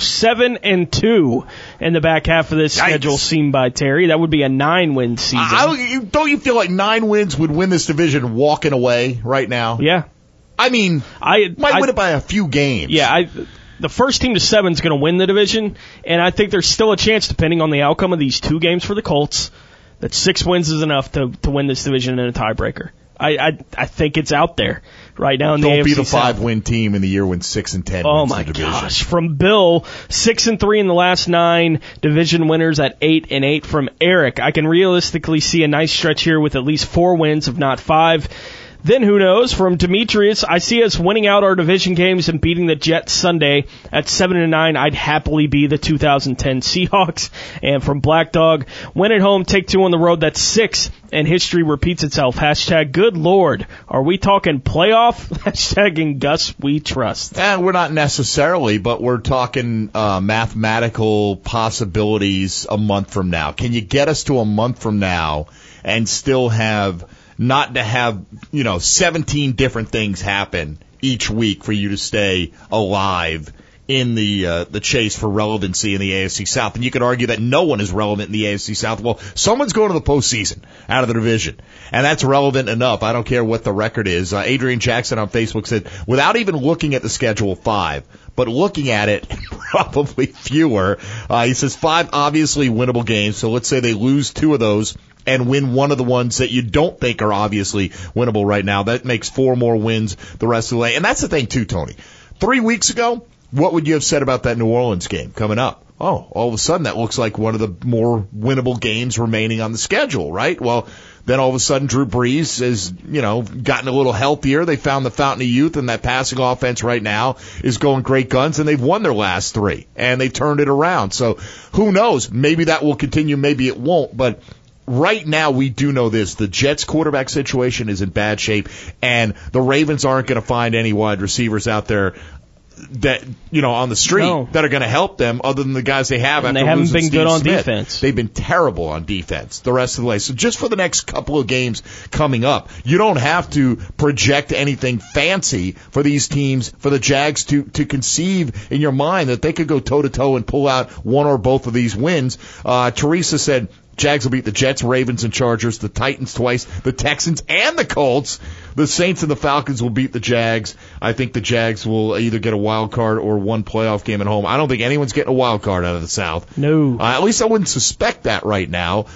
7-2 in the back half of this schedule seen by Terry. That would be a 9-win season. Don't you feel like 9 wins would win this division walking away right now? Yeah. I mean, might win it by a few games. Yeah, the first team to 7 is going to win the division, and I think there's still a chance, depending on the outcome of these 2 games for the Colts, that 6 wins is enough to win this division in a tiebreaker. I think it's out there right now in the AFC South. Don't be the 5-win team in the year when 6-10 oh wins my the division. Gosh! From Bill, 6-3 in the last 9 division winners at 8-8. From Eric, I can realistically see a nice stretch here with at least 4 wins, if not 5. Then who knows? From Demetrius, I see us winning out our division games and beating the Jets Sunday at 7-9. I'd happily be the 2010 Seahawks. And from Black Dog, win at home, take 2 on the road. That's 6, and history repeats itself. Hashtag good Lord. Are we talking playoff? Hashtagging Gus we trust. We're not necessarily, but we're talking mathematical possibilities a month from now. Can you get us to a month from now and still not to have, 17 different things happen each week for you to stay alive in the chase for relevancy in the AFC South? And you could argue that no one is relevant in the AFC South. Well, someone's going to the postseason out of the division, and that's relevant enough. I don't care what the record is. Adrian Jackson on Facebook said, without even looking at the schedule 5, but looking at it, probably fewer. He says 5 obviously winnable games, so let's say they lose 2 of those and win one of the ones that you don't think are obviously winnable right now. That makes 4 more wins the rest of the way. And that's the thing, too, Tony. 3 weeks ago, what would you have said about that New Orleans game coming up? Oh, all of a sudden, that looks like one of the more winnable games remaining on the schedule, right? Well, then all of a sudden, Drew Brees has, gotten a little healthier. They found the fountain of youth, and that passing offense right now is going great guns, and they've won their last 3, and they turned it around. So who knows? Maybe that will continue, maybe it won't, but right now, we do know this. The Jets' quarterback situation is in bad shape, and the Ravens aren't going to find any wide receivers out there that, on the street that are going to help them other than the guys they have. And they haven't been good on defense. They've been terrible on defense the rest of the way. So just for the next couple of games coming up, you don't have to project anything fancy for these teams, for the Jags to conceive in your mind that they could go toe-to-toe and pull out one or both of these wins. Teresa said, Jags will beat the Jets, Ravens, and Chargers, the Titans twice, the Texans, and the Colts. The Saints and the Falcons will beat the Jags. I think the Jags will either get a wild card or one playoff game at home. I don't think anyone's getting a wild card out of the South. No. At least I wouldn't suspect that right now.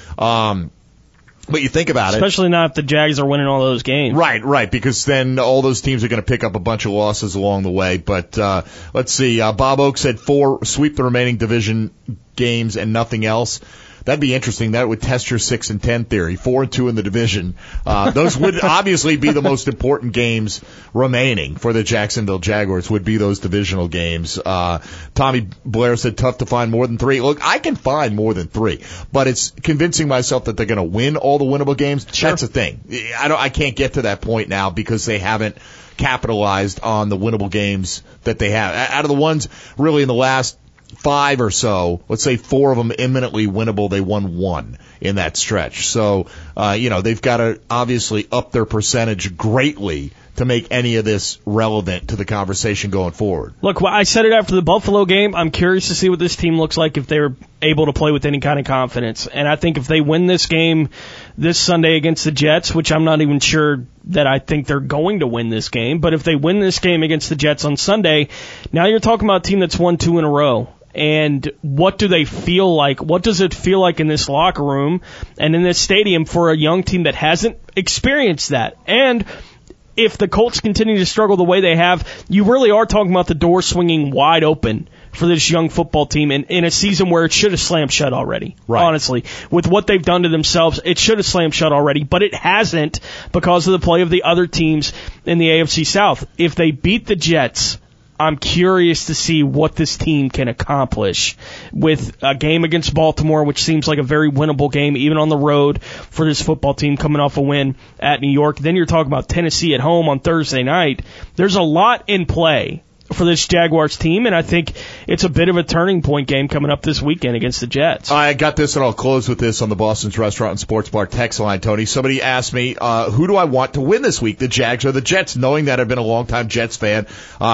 But you think about Especially not if the Jags are winning all those games. Right, because then all those teams are going to pick up a bunch of losses along the way. But let's see. Bob Oak said 4, sweep the remaining division games and nothing else. That'd be interesting. That would test your 6-10 theory. 4-2 in the division. Those would obviously be the most important games remaining for the Jacksonville Jaguars, would be those divisional games. Tommy Blair said tough to find more than 3. Look, I can find more than 3, but it's convincing myself that they're going to win all the winnable games. Sure. That's the thing. I can't get to that point now because they haven't capitalized on the winnable games that they have. Out of the ones really in the last 5 or so, let's say 4 of them imminently winnable, they won 1 in that stretch. So, they've got to obviously up their percentage greatly to make any of this relevant to the conversation going forward. Look, I said it after the Buffalo game. I'm curious to see what this team looks like if they're able to play with any kind of confidence. And I think if they win this game this Sunday against the Jets, which I'm not even sure that I think they're going to win this game, but if they win this game against the Jets on Sunday, now you're talking about a team that's won 2 in a row. And what do they feel like? What does it feel like in this locker room and in this stadium for a young team that hasn't experienced that? And if the Colts continue to struggle the way they have, you really are talking about the door swinging wide open for this young football team in a season where it should have slammed shut already. Right. Honestly, with what they've done to themselves, it should have slammed shut already, but it hasn't because of the play of the other teams in the AFC South. If they beat the Jets, I'm curious to see what this team can accomplish with a game against Baltimore, which seems like a very winnable game, even on the road for this football team coming off a win at New York. Then you're talking about Tennessee at home on Thursday night. There's a lot in play for this Jaguars team, and I think it's a bit of a turning point game coming up this weekend against the Jets. I got this, and I'll close with this on the Boston's Restaurant and Sports Bar text line, Tony. Somebody asked me, who do I want to win this week, the Jags or the Jets, knowing that I've been a longtime Jets fan.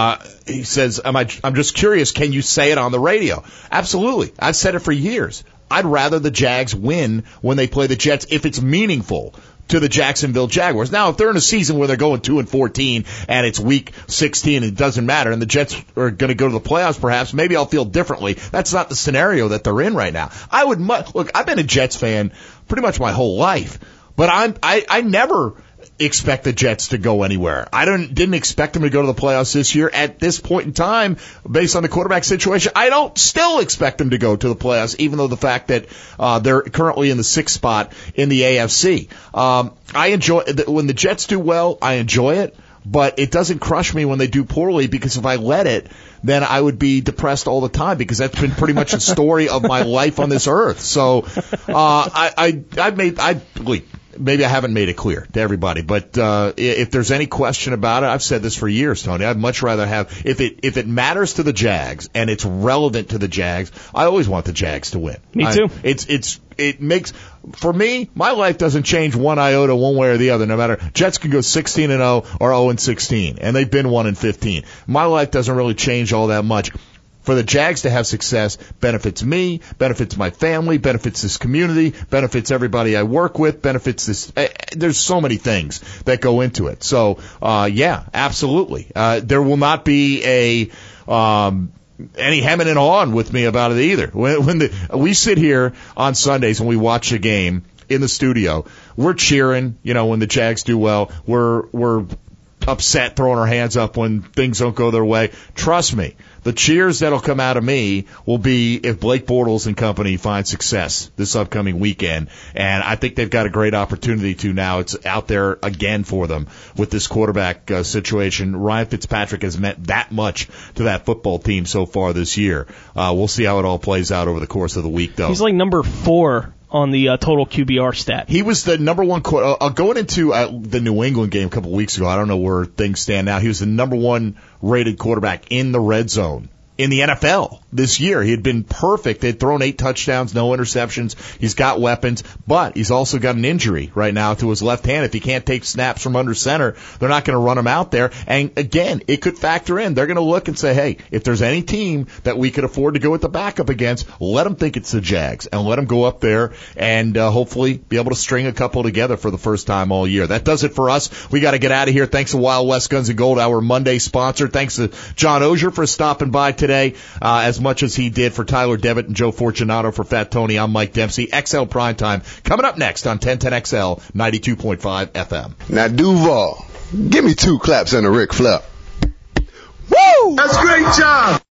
He says, I'm just curious, can you say it on the radio? Absolutely. I've said it for years. I'd rather the Jags win when they play the Jets if it's meaningful to the Jacksonville Jaguars. Now, if they're in a season where they're going 2-14 and it's week 16 and it doesn't matter and the Jets are going to go to the playoffs perhaps, maybe I'll feel differently. That's not the scenario that they're in right now. Look, I've been a Jets fan pretty much my whole life, but I never expect the Jets to go anywhere. I didn't expect them to go to the playoffs this year. At this point in time, based on the quarterback situation, I don't still expect them to go to the playoffs, even though the fact that they're currently in the 6th spot in the AFC. I enjoy when the Jets do well. I enjoy it, but it doesn't crush me when they do poorly, because if I let it, then I would be depressed all the time, because that's been pretty much the story of my life on this earth. So maybe I haven't made it clear to everybody, but if there's any question about it, I've said this for years, Tony. I'd much rather have, if it matters to the Jags and it's relevant to the Jags, I always want the Jags to win. Me too. It makes, for me, my life doesn't change one iota one way or the other. No matter, Jets can go 16-0 or 0-16, and they've been 1-15. My life doesn't really change all that much. For the Jags to have success benefits me, benefits my family, benefits this community, benefits everybody I work with, benefits this. There's so many things that go into it. So, yeah, absolutely. There will not be any hemming and hawing with me about it either. When we sit here on Sundays and we watch a game in the studio, we're cheering. When the Jags do well, we're upset, throwing our hands up when things don't go their way. Trust me. The cheers that'll come out of me will be if Blake Bortles and company find success this upcoming weekend. And I think they've got a great opportunity to now. It's out there again for them with this quarterback situation. Ryan Fitzpatrick has meant that much to that football team so far this year. We'll see how it all plays out over the course of the week, though. He's like number 4 on the total QBR stat. He was the number 1 going into the New England game a couple of weeks ago. I don't know where things stand now. He was the number 1 rated quarterback in the red zone in the NFL this year. He had been perfect. They had thrown 8 touchdowns, no interceptions. He's got weapons, but he's also got an injury right now to his left hand. If he can't take snaps from under center, they're not going to run him out there. And again, it could factor in. They're going to look and say, hey, if there's any team that we could afford to go with the backup against, let them think it's the Jags and let them go up there and hopefully be able to string a couple together for the first time all year. That does it for us. We got to get out of here. Thanks to Wild West Guns and Gold, our Monday sponsor. Thanks to John Oehser for stopping by today. As much as he did for Tyler Devitt and Joe Fortunato. For Fat Tony, I'm Mike Dempsey. XL Primetime coming up next on 1010XL 92.5 FM. Now, Duval, give me 2 claps and a Ric Flair. Woo! That's a great job.